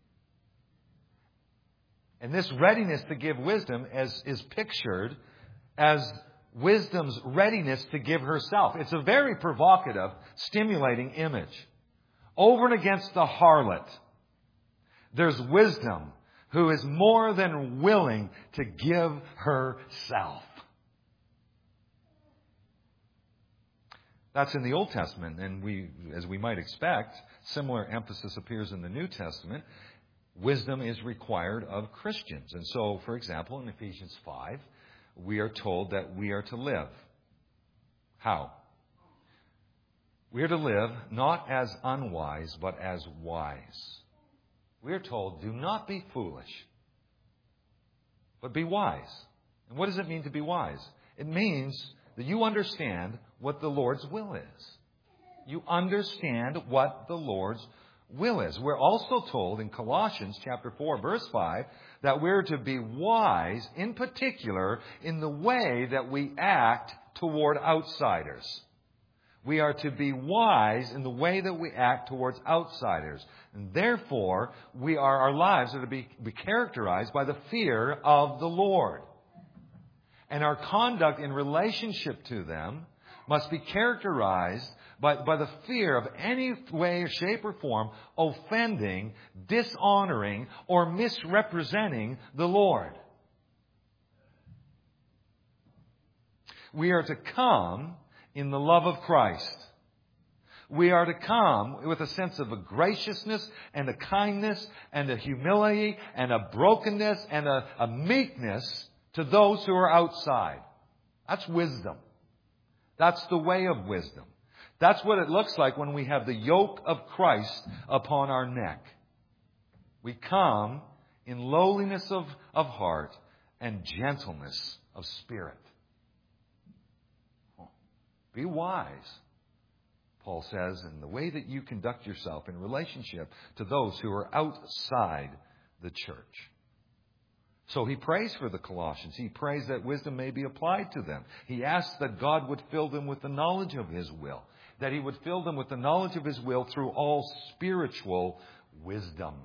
And this readiness to give wisdom is, is pictured as wisdom's readiness to give herself. It's a very provocative, stimulating image. Over and against the harlot, there's wisdom who is more than willing to give herself. That's in the Old Testament, and we, as we might expect, similar emphasis appears in the New Testament. Wisdom is required of Christians. And so, for example, in Ephesians five, we are told that we are to live. How? We are to live not as unwise, but as wise. We are told, do not be foolish, but be wise. And what does it mean to be wise? It means that you understand what the Lord's will is. You understand what the Lord's will is. We're also told in Colossians chapter four, verse five, that we're to be wise, in particular, in the way that we act toward outsiders. We are to be wise in the way that we act towards outsiders. And therefore, we are, our lives are to be, be characterized by the fear of the Lord. And our conduct in relationship to them must be characterized by, by the fear of any way, shape, or form offending, dishonoring, or misrepresenting the Lord. We are to come in the love of Christ. We are to come with a sense of a graciousness and a kindness and a humility and a brokenness and a, a meekness to those who are outside. That's wisdom. That's the way of wisdom. That's what it looks like when we have the yoke of Christ upon our neck. We come in lowliness of, of heart and gentleness of spirit. Be wise, Paul says, in the way that you conduct yourself in relationship to those who are outside the church. So he prays for the Colossians. He prays that wisdom may be applied to them. He asks that God would fill them with the knowledge of His will, that He would fill them with the knowledge of His will through all spiritual wisdom.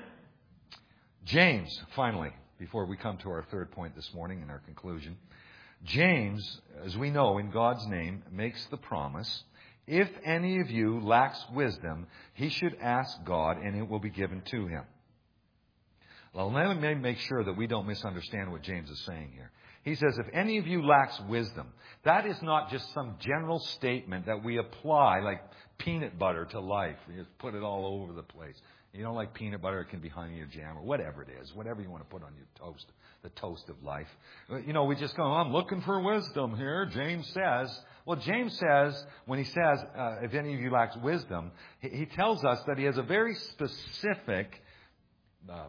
James, finally, before we come to our third point this morning in our conclusion, James, as we know, in God's name, makes the promise, if any of you lacks wisdom, he should ask God, and it will be given to him. Well, let me make sure that we don't misunderstand what James is saying here. He says, if any of you lacks wisdom, that is not just some general statement that we apply like peanut butter to life. We just put it all over the place. You don't like peanut butter, it can be honey or jam or whatever it is, whatever you want to put on your toast, the toast of life. You know, we just go, I'm looking for wisdom here. James says, well, James says, when he says, uh, if any of you lacks wisdom, he, he tells us that he has a very specific uh,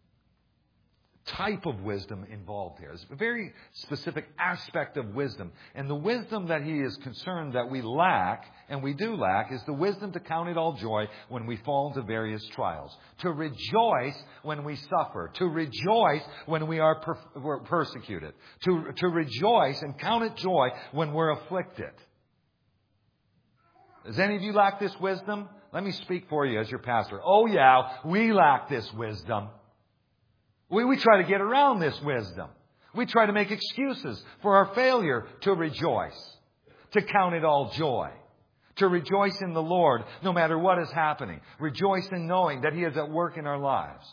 type of wisdom involved here. It's a very specific aspect of wisdom. And the wisdom that he is concerned that we lack, and we do lack, is the wisdom to count it all joy when we fall into various trials. To rejoice when we suffer. To rejoice when we are per- we're persecuted. To, to rejoice and count it joy when we're afflicted. Does any of you lack this wisdom? Let me speak for you as your pastor. Oh yeah, we lack this wisdom. We, we try to get around this wisdom. We try to make excuses for our failure to rejoice, to count it all joy, to rejoice in the Lord no matter what is happening. Rejoice in knowing that he is at work in our lives.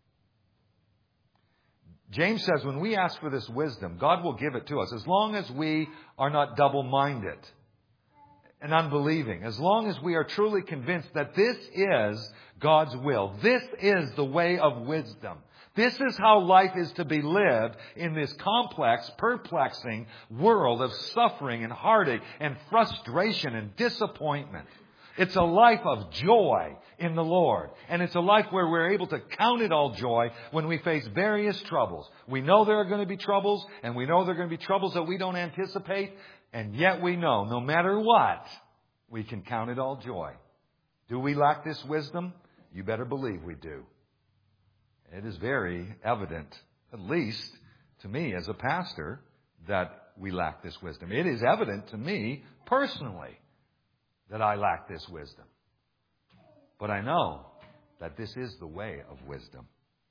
James says when we ask for this wisdom, God will give it to us as long as we are not double-minded and unbelieving. As long as we are truly convinced that this is God's will. This is the way of wisdom. This is how life is to be lived in this complex, perplexing world of suffering and heartache and frustration and disappointment. It's a life of joy in the Lord. And it's a life where we're able to count it all joy when we face various troubles. We know there are going to be troubles, and we know there are going to be troubles that we don't anticipate. And yet we know, no matter what, we can count it all joy. Do we lack this wisdom? You better believe we do. It is very evident, at least to me as a pastor, that we lack this wisdom. It is evident to me personally that I lack this wisdom. But I know that this is the way of wisdom.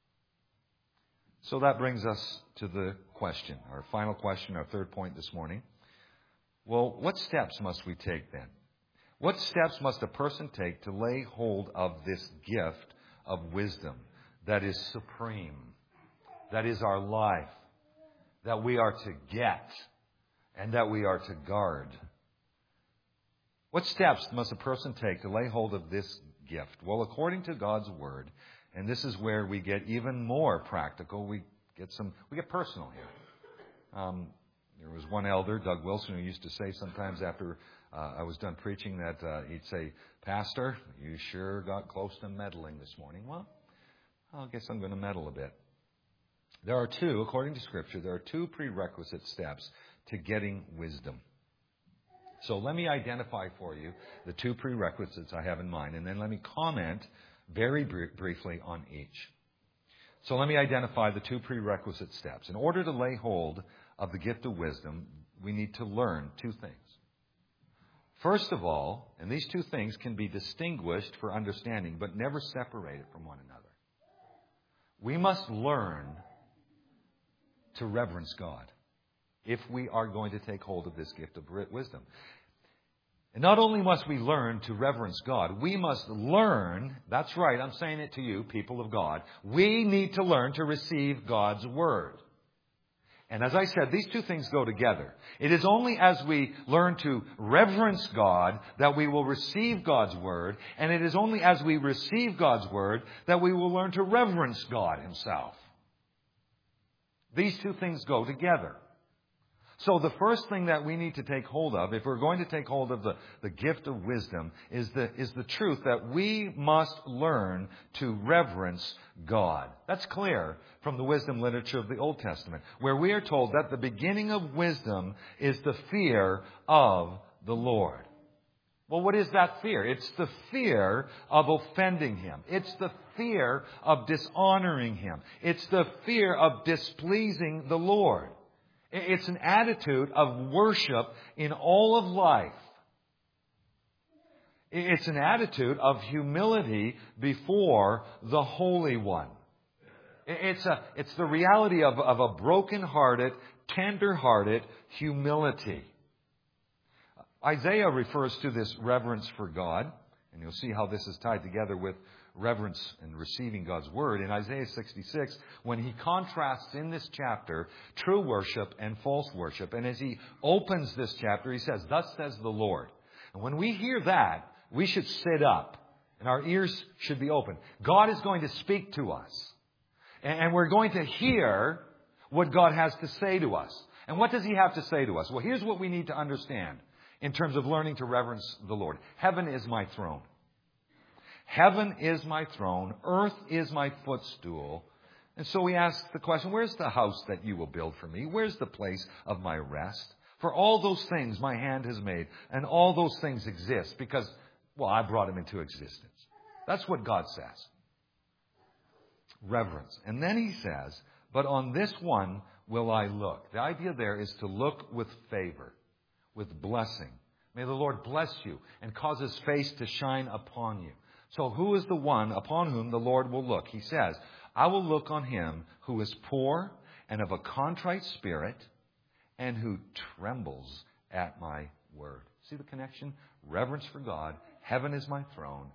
So that brings us to the question, our final question, our third point this morning. Well, what steps must we take then? What steps must a person take to lay hold of this gift of wisdom that is supreme, that is our life, that we are to get, and that we are to guard? What steps must a person take to lay hold of this gift? Well, according to God's Word, and this is where we get even more practical, we get some, we get personal here. Um, there was one elder, Doug Wilson, who used to say sometimes after uh, I was done preaching that uh, he'd say, "Pastor, you sure got close to meddling this morning." Well, I guess I'm going to meddle a bit. There are two, according to Scripture, there are two prerequisite steps to getting wisdom. So let me identify for you the two prerequisites I have in mind, and then let me comment very br- briefly on each. So let me identify the two prerequisite steps. In order to lay hold of the gift of wisdom, we need to learn two things. First of all, and these two things can be distinguished for understanding, but never separated from one another. We must learn to reverence God if we are going to take hold of this gift of wisdom. And not only must we learn to reverence God, we must learn, that's right, I'm saying it to you, people of God, we need to learn to receive God's Word. And as I said, these two things go together. It is only as we learn to reverence God that we will receive God's Word. And it is only as we receive God's Word that we will learn to reverence God Himself. These two things go together. So the first thing that we need to take hold of, if we're going to take hold of the, the gift of wisdom, is the, is the truth that we must learn to reverence God. That's clear from the wisdom literature of the Old Testament, where we are told that the beginning of wisdom is the fear of the Lord. Well, what is that fear? It's the fear of offending Him. It's the fear of dishonoring Him. It's the fear of displeasing the Lord. It's an attitude of worship in all of life. It's an attitude of humility before the Holy One. It's a, it's the reality of, of a broken-hearted, tender-hearted humility. Isaiah refers to this reverence for God, and you'll see how this is tied together with reverence and receiving God's Word. In Isaiah sixty-six, when he contrasts in this chapter true worship and false worship, and as he opens this chapter, he says, "Thus says the Lord." And when we hear that, we should sit up, and our ears should be open. God is going to speak to us, and we're going to hear what God has to say to us. And what does he have to say to us? Well, here's what we need to understand in terms of learning to reverence the Lord. Heaven is my throne. Heaven is my throne. Earth is my footstool. And so we ask the question, where's the house that you will build for me? Where's the place of my rest? For all those things my hand has made, and all those things exist because, well, I brought them into existence. That's what God says. Reverence. And then he says, but on this one will I look. The idea there is to look with favor, with blessing. May the Lord bless you and cause his face to shine upon you. So who is the one upon whom the Lord will look? He says, I will look on him who is poor and of a contrite spirit and who trembles at my word. See the connection? Reverence for God. Heaven is my throne.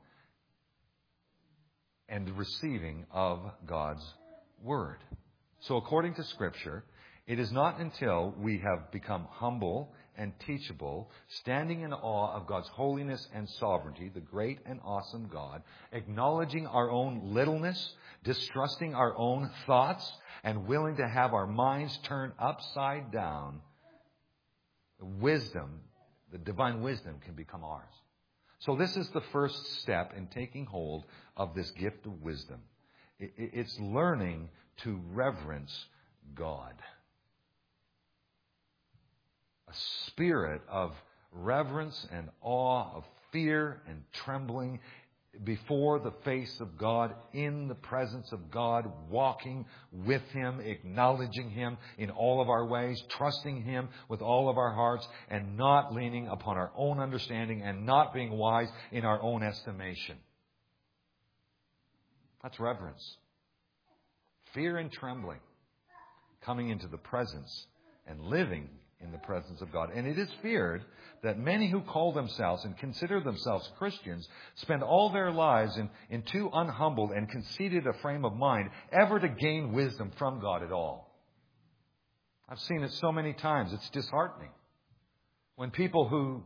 And the receiving of God's word. So according to Scripture, it is not until we have become humble and teachable, standing in awe of God's holiness and sovereignty, the great and awesome God, acknowledging our own littleness, distrusting our own thoughts, and willing to have our minds turned upside down, wisdom, the divine wisdom can become ours. So this is the first step in taking hold of this gift of wisdom. It's learning to reverence God. A spirit of reverence and awe, of fear and trembling before the face of God, in the presence of God, walking with him, acknowledging him in all of our ways, trusting him with all of our hearts, and not leaning upon our own understanding and not being wise in our own estimation. That's reverence. Fear and trembling, coming into the presence and living in the presence of God. And it is feared that many who call themselves and consider themselves Christians spend all their lives in, in too unhumbled and conceited a frame of mind ever to gain wisdom from God at all. I've seen it so many times. It's disheartening when people who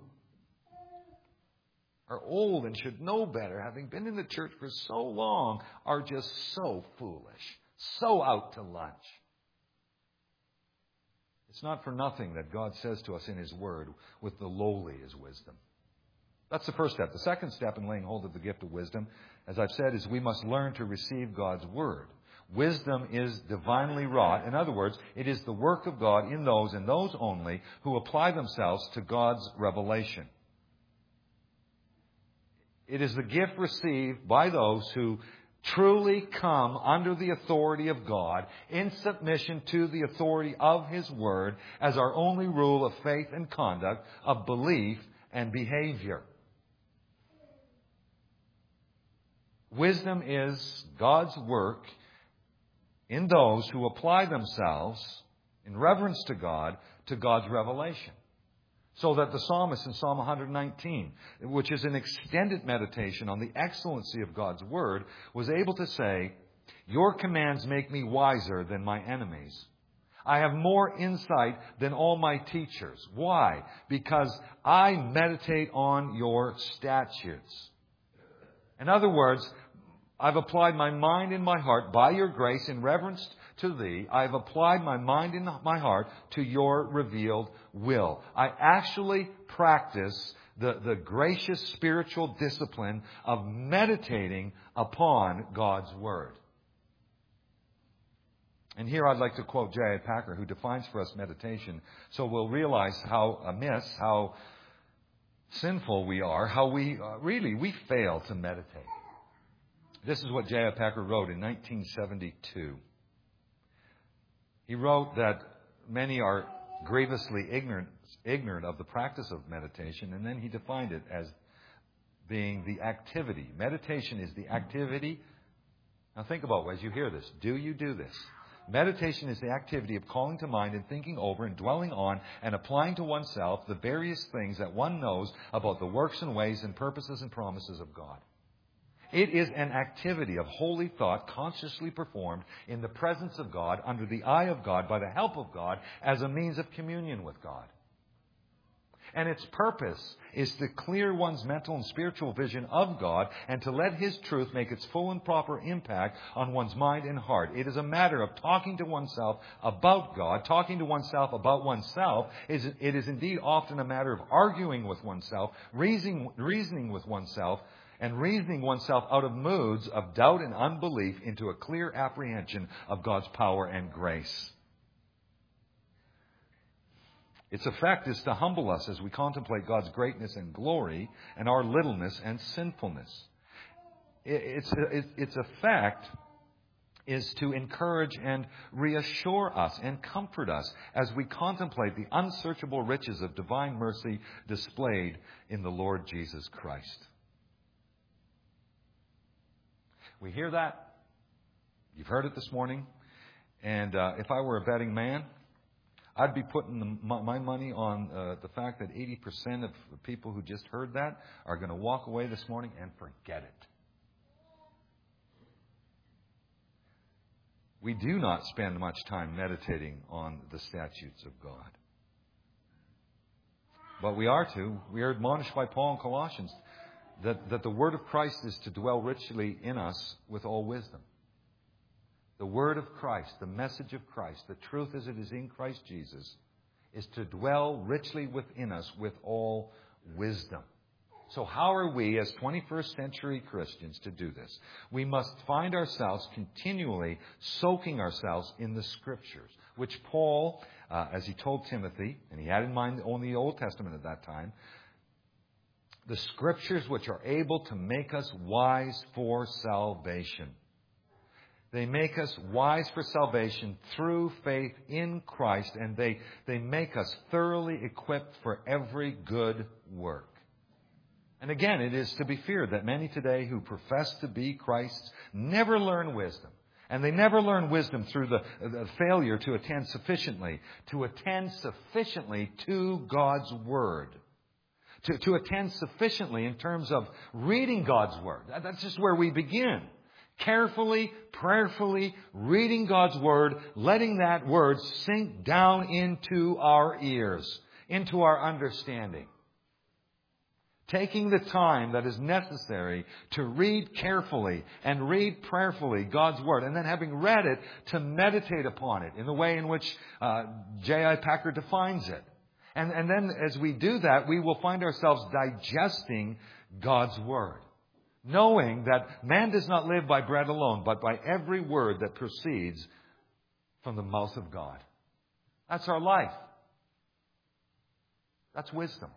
are old and should know better, having been in the church for so long, are just so foolish, so out to lunch. It's not for nothing that God says to us in his word, with the lowly is wisdom. That's the first step. The second step in laying hold of the gift of wisdom, as I've said, is we must learn to receive God's word. Wisdom is divinely wrought. In other words, it is the work of God in those and those only who apply themselves to God's revelation. It is the gift received by those who truly come under the authority of God, in submission to the authority of his word as our only rule of faith and conduct, of belief and behavior. Wisdom is God's work in those who apply themselves in reverence to God, to God's revelation. So that the psalmist in Psalm one nineteen, which is an extended meditation on the excellency of God's word, was able to say, your commands make me wiser than my enemies. I have more insight than all my teachers. Why? Because I meditate on your statutes. In other words, I've applied my mind and my heart by your grace in reverence to thee. I've applied my mind and my heart to your revealed will. I actually practice the, the gracious spiritual discipline of meditating upon God's word. And here I'd like to quote J I Packer, who defines for us meditation, so we'll realize how amiss, how sinful we are, how we uh, really, we fail to meditate. This is what J I Packer wrote in nineteen seventy-two. He wrote that many are grievously ignorant, ignorant of the practice of meditation, and then he defined it as being the activity. Meditation is the activity. Now think about it as you hear this. Do you do this? Meditation is the activity of calling to mind and thinking over and dwelling on and applying to oneself the various things that one knows about the works and ways and purposes and promises of God. It is an activity of holy thought consciously performed in the presence of God, under the eye of God, by the help of God, as a means of communion with God. And its purpose is to clear one's mental and spiritual vision of God and to let His truth make its full and proper impact on one's mind and heart. It is a matter of talking to oneself about God. Talking to oneself about oneself is, it is indeed often a matter of arguing with oneself, reasoning, reasoning with oneself, and reasoning oneself out of moods of doubt and unbelief into a clear apprehension of God's power and grace. Its effect is to humble us as we contemplate God's greatness and glory and our littleness and sinfulness. Its, its effect is to encourage and reassure us and comfort us as we contemplate the unsearchable riches of divine mercy displayed in the Lord Jesus Christ. We hear that. You've heard it this morning. And uh, if I were a betting man, I'd be putting the, my, my money on uh, the fact that eighty percent of the people who just heard that are going to walk away this morning and forget it. We do not spend much time meditating on the statutes of God. But we are to. We are admonished by Paul in Colossians that, that the word of Christ is to dwell richly in us with all wisdom. The word of Christ, the message of Christ, the truth as it is in Christ Jesus, is to dwell richly within us with all wisdom. So how are we as twenty-first century Christians to do this? We must find ourselves continually soaking ourselves in the Scriptures, which Paul, uh, as he told Timothy, and he had in mind only the Old Testament at that time, the Scriptures which are able to make us wise for salvation. They make us wise for salvation through faith in Christ, and they, they make us thoroughly equipped for every good work. And again, it is to be feared that many today who profess to be Christ's never learn wisdom. And they never learn wisdom through the, the failure to attend sufficiently, to attend sufficiently to God's Word. To, to attend sufficiently in terms of reading God's Word. That's just where we begin. Carefully, prayerfully reading God's Word, letting that Word sink down into our ears, into our understanding. Taking the time that is necessary to read carefully and read prayerfully God's Word, and then having read it, to meditate upon it in the way in which uh, J I Packer defines it. And, and then as we do that, we will find ourselves digesting God's Word. Knowing that man does not live by bread alone, but by every word that proceeds from the mouth of God. That's our life. That's wisdom.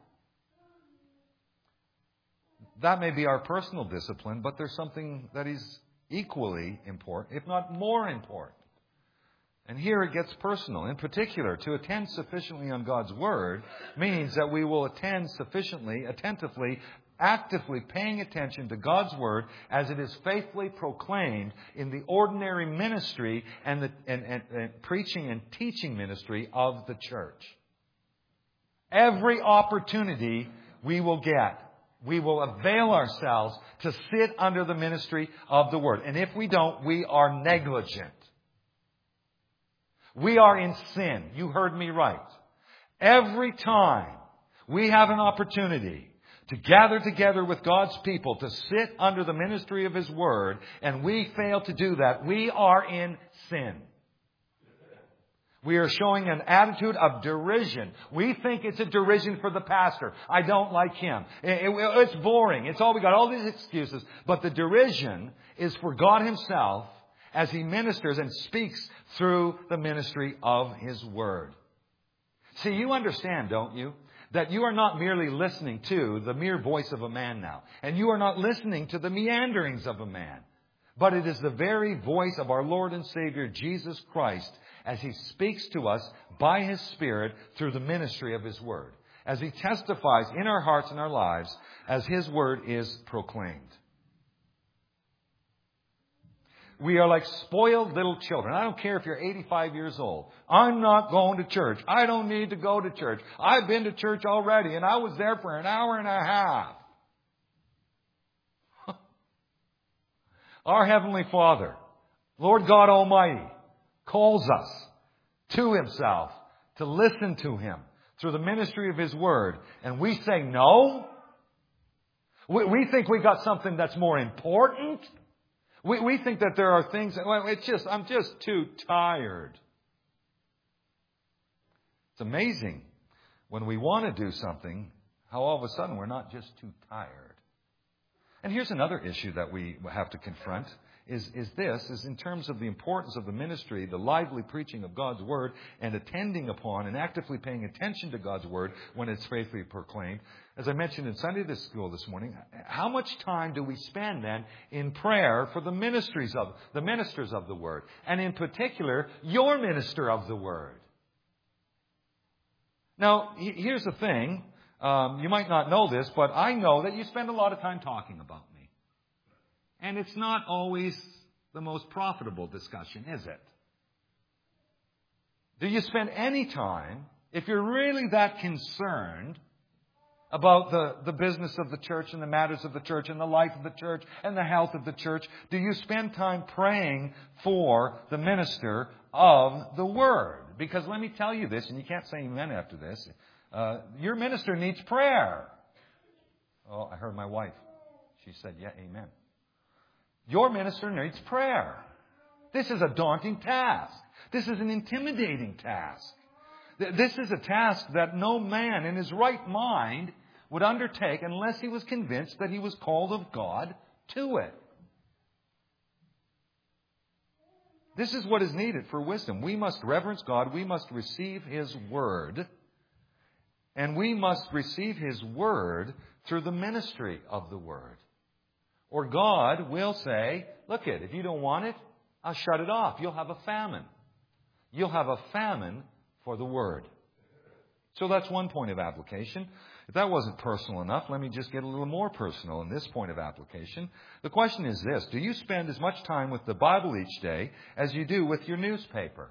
That may be our personal discipline, but there's something that is equally important, if not more important. And here it gets personal. In particular, to attend sufficiently on God's Word means that we will attend sufficiently, attentively, actively paying attention to God's Word as it is faithfully proclaimed in the ordinary ministry and the and, and, and preaching and teaching ministry of the church. Every opportunity we will get, we will avail ourselves to sit under the ministry of the Word. And if we don't, we are negligent. We are in sin. You heard me right. Every time we have an opportunity to gather together with God's people, to sit under the ministry of His Word, and we fail to do that, we are in sin. We are showing an attitude of derision. We think it's a derision for the pastor. I don't like him. It, it, it's boring. It's all we got, all these excuses. But the derision is for God Himself as He ministers and speaks through the ministry of His Word. See, you understand, don't you? That you are not merely listening to the mere voice of a man now. And you are not listening to the meanderings of a man. But it is the very voice of our Lord and Savior, Jesus Christ, as He speaks to us by His Spirit through the ministry of His Word. As He testifies in our hearts and our lives as His Word is proclaimed. we are like spoiled little children. I don't care if you're eighty-five years old. I'm not going to church. I don't need to go to church. I've been to church already, and I was there for an hour and a half. Our Heavenly Father, Lord God Almighty, calls us to Himself to listen to Him through the ministry of His Word. And we say no. We, we think we got something that's more important. We, we think that there are things that, well, it's just, I'm just too tired. It's amazing when we want to do something, how all of a sudden we're not just too tired. And here's another issue that we have to confront, is, is this, is in terms of the importance of the ministry, the lively preaching of God's Word, and attending upon and actively paying attention to God's Word when it's faithfully proclaimed. As I mentioned in Sunday school this morning, how much time do we spend then in prayer for the ministries of, the ministers of the Word? And in particular, your minister of the Word. Now, here's the thing. Um, you might not know this, but I know that you spend a lot of time talking about me. And it's not always the most profitable discussion, is it? Do you spend any time, if you're really that concerned about the, the business of the church and the matters of the church and the life of the church and the health of the church, do you spend time praying for the minister of the Word? Because let me tell you this, and you can't say amen after this, Uh, your minister needs prayer. Oh, I heard my wife. She said, yeah, amen. Your minister needs prayer. This is a daunting task. This is an intimidating task. This is a task that no man in his right mind would undertake unless he was convinced that he was called of God to it. This is what is needed for wisdom. We must reverence God. We must receive His Word. And we must receive His Word through the ministry of the Word. Or God will say, look it, if you don't want it, I'll shut it off. You'll have a famine. You'll have a famine for the Word. So that's one point of application. If that wasn't personal enough, let me just get a little more personal in this point of application. The question is this: do you spend as much time with the Bible each day as you do with your newspaper?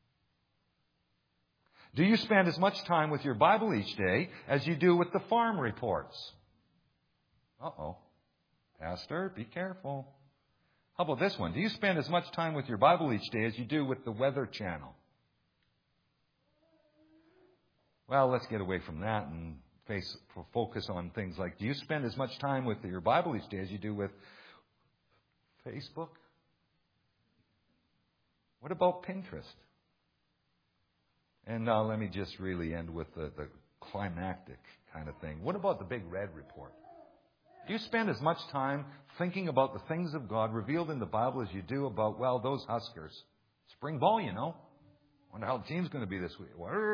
Do you spend as much time with your Bible each day as you do with the farm reports? Uh-oh. Pastor, be careful. How about this one? Do you spend as much time with your Bible each day as you do with the Weather Channel? Well, let's get away from that and face, focus on things like, do you spend as much time with your Bible each day as you do with Facebook? What about Pinterest? And now let me just really end with the, the climactic kind of thing. What about the Big Red Report? Do you spend as much time thinking about the things of God revealed in the Bible as you do about, well, those Huskers? Spring ball, you know. Wonder how the team's going to be this week.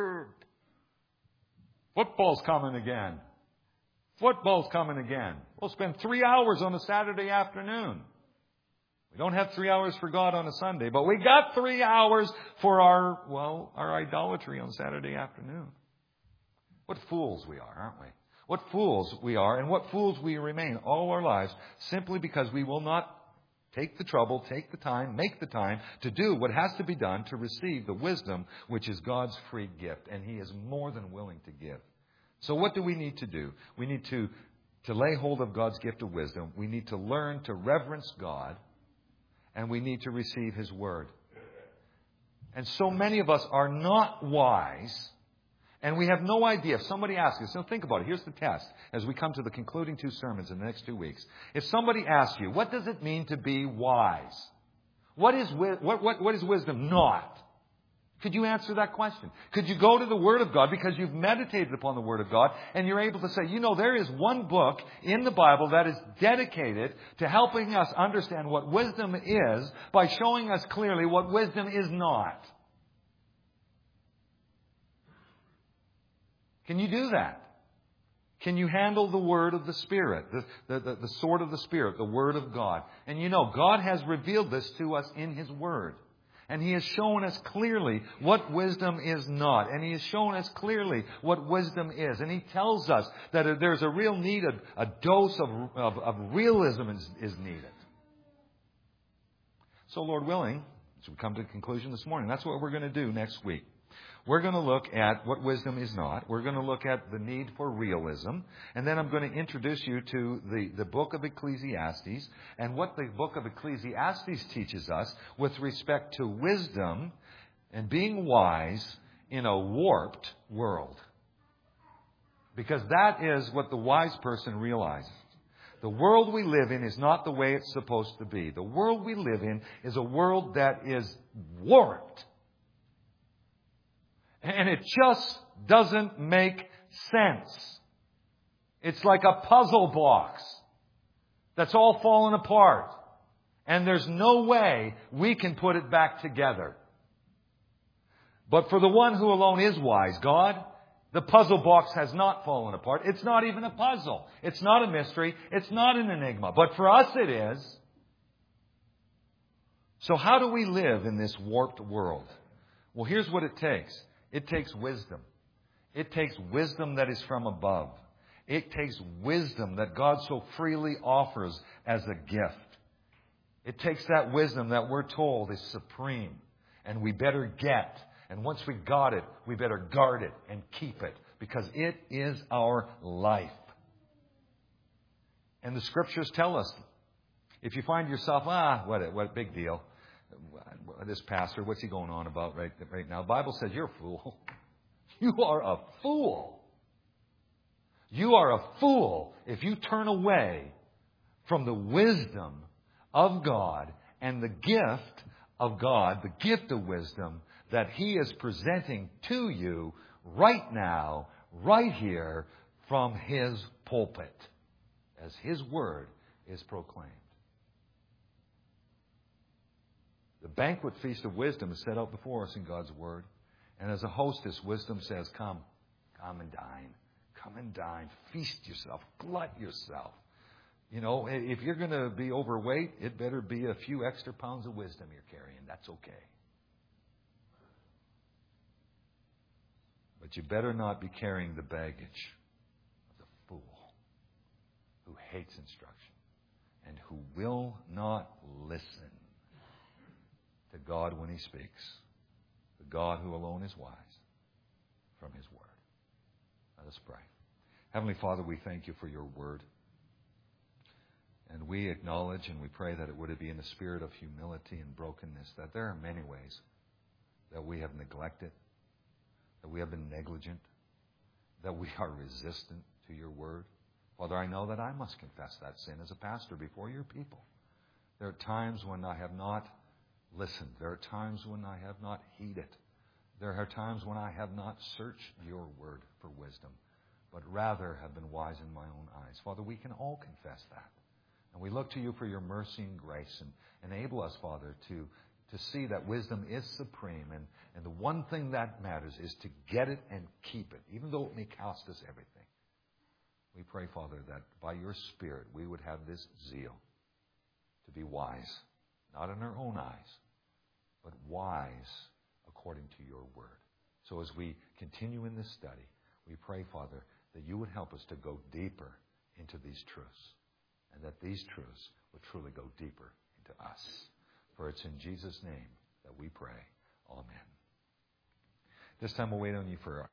Football's coming again. Football's coming again. We'll spend three hours on a Saturday afternoon. We don't have three hours for God on a Sunday, but we got three hours for our, well, our idolatry on Saturday afternoon. What fools we are, aren't we? What fools we are, and what fools we remain all our lives, simply because we will not take the trouble, take the time, make the time to do what has to be done to receive the wisdom which is God's free gift, and He is more than willing to give. So what do we need to do? We need to, to lay hold of God's gift of wisdom. We need to learn to reverence God, and we need to receive His Word. And so many of us are not wise, and we have no idea. If somebody asks us, so think about it. Here's the test as we come to the concluding two sermons in the next two weeks. If somebody asks you, what does it mean to be wise? What is, what, what, what is wisdom not? Could you answer that question? Could you go to the Word of God because you've meditated upon the Word of God and you're able to say, you know, there is one book in the Bible that is dedicated to helping us understand what wisdom is by showing us clearly what wisdom is not. Can you do that? Can you handle the Word of the Spirit, the, the, the, the sword of the Spirit, the Word of God? And you know, God has revealed this to us in His Word. And He has shown us clearly what wisdom is not. And He has shown us clearly what wisdom is. And He tells us that there's a real need, a, a dose of, of, of realism is, is needed. So, Lord willing, as we come to a conclusion this morning, that's what we're going to do next week. We're going to look at what wisdom is not. We're going to look at the need for realism. And then I'm going to introduce you to the, the book of Ecclesiastes and what the book of Ecclesiastes teaches us with respect to wisdom and being wise in a warped world. Because that is what the wise person realizes. The world we live in is not the way it's supposed to be. The world we live in is a world that is warped. And it just doesn't make sense. It's like a puzzle box that's all fallen apart. And there's no way we can put it back together. But for the one who alone is wise, God, the puzzle box has not fallen apart. It's not even a puzzle. It's not a mystery. It's not an enigma. But for us it is. So how do we live in this warped world? Well, here's what it takes. It takes wisdom. It takes wisdom that is from above. It takes wisdom that God so freely offers as a gift. It takes that wisdom that we're told is supreme and we better get. And once we got it, we better guard it and keep it because it is our life. And the scriptures tell us, if you find yourself, ah, what a, what a big deal. This pastor, what's he going on about right, right now? The Bible says you're a fool. You are a fool. You are a fool if you turn away from the wisdom of God and the gift of God, the gift of wisdom that He is presenting to you right now, right here from His pulpit as His word is proclaimed. The banquet feast of wisdom is set out before us in God's Word. And as a hostess, wisdom says, come, come and dine. Come and dine. Feast yourself. Glut yourself. You know, if you're going to be overweight, it better be a few extra pounds of wisdom you're carrying. That's okay. But you better not be carrying the baggage of the fool who hates instruction and who will not listen to God when He speaks, the God who alone is wise from His Word. Let us pray. Heavenly Father, we thank You for Your Word. And we acknowledge and we pray that it would be in the spirit of humility and brokenness, that there are many ways that we have neglected, that we have been negligent, that we are resistant to Your Word. Father, I know that I must confess that sin as a pastor before Your people. There are times when I have not listened. There are times when I have not heeded. There are times when I have not searched Your Word for wisdom, but rather have been wise in my own eyes. Father, we can all confess that. And we look to You for Your mercy and grace, and enable us, Father, to, to see that wisdom is supreme. And, and the one thing that matters is to get it and keep it, even though it may cost us everything. We pray, Father, that by Your Spirit we would have this zeal to be wise, not in our own eyes, but wise according to Your Word. So as we continue in this study, we pray, Father, that You would help us to go deeper into these truths, and that these truths would truly go deeper into us. For it's in Jesus' name that we pray. Amen. This time we'll wait on you for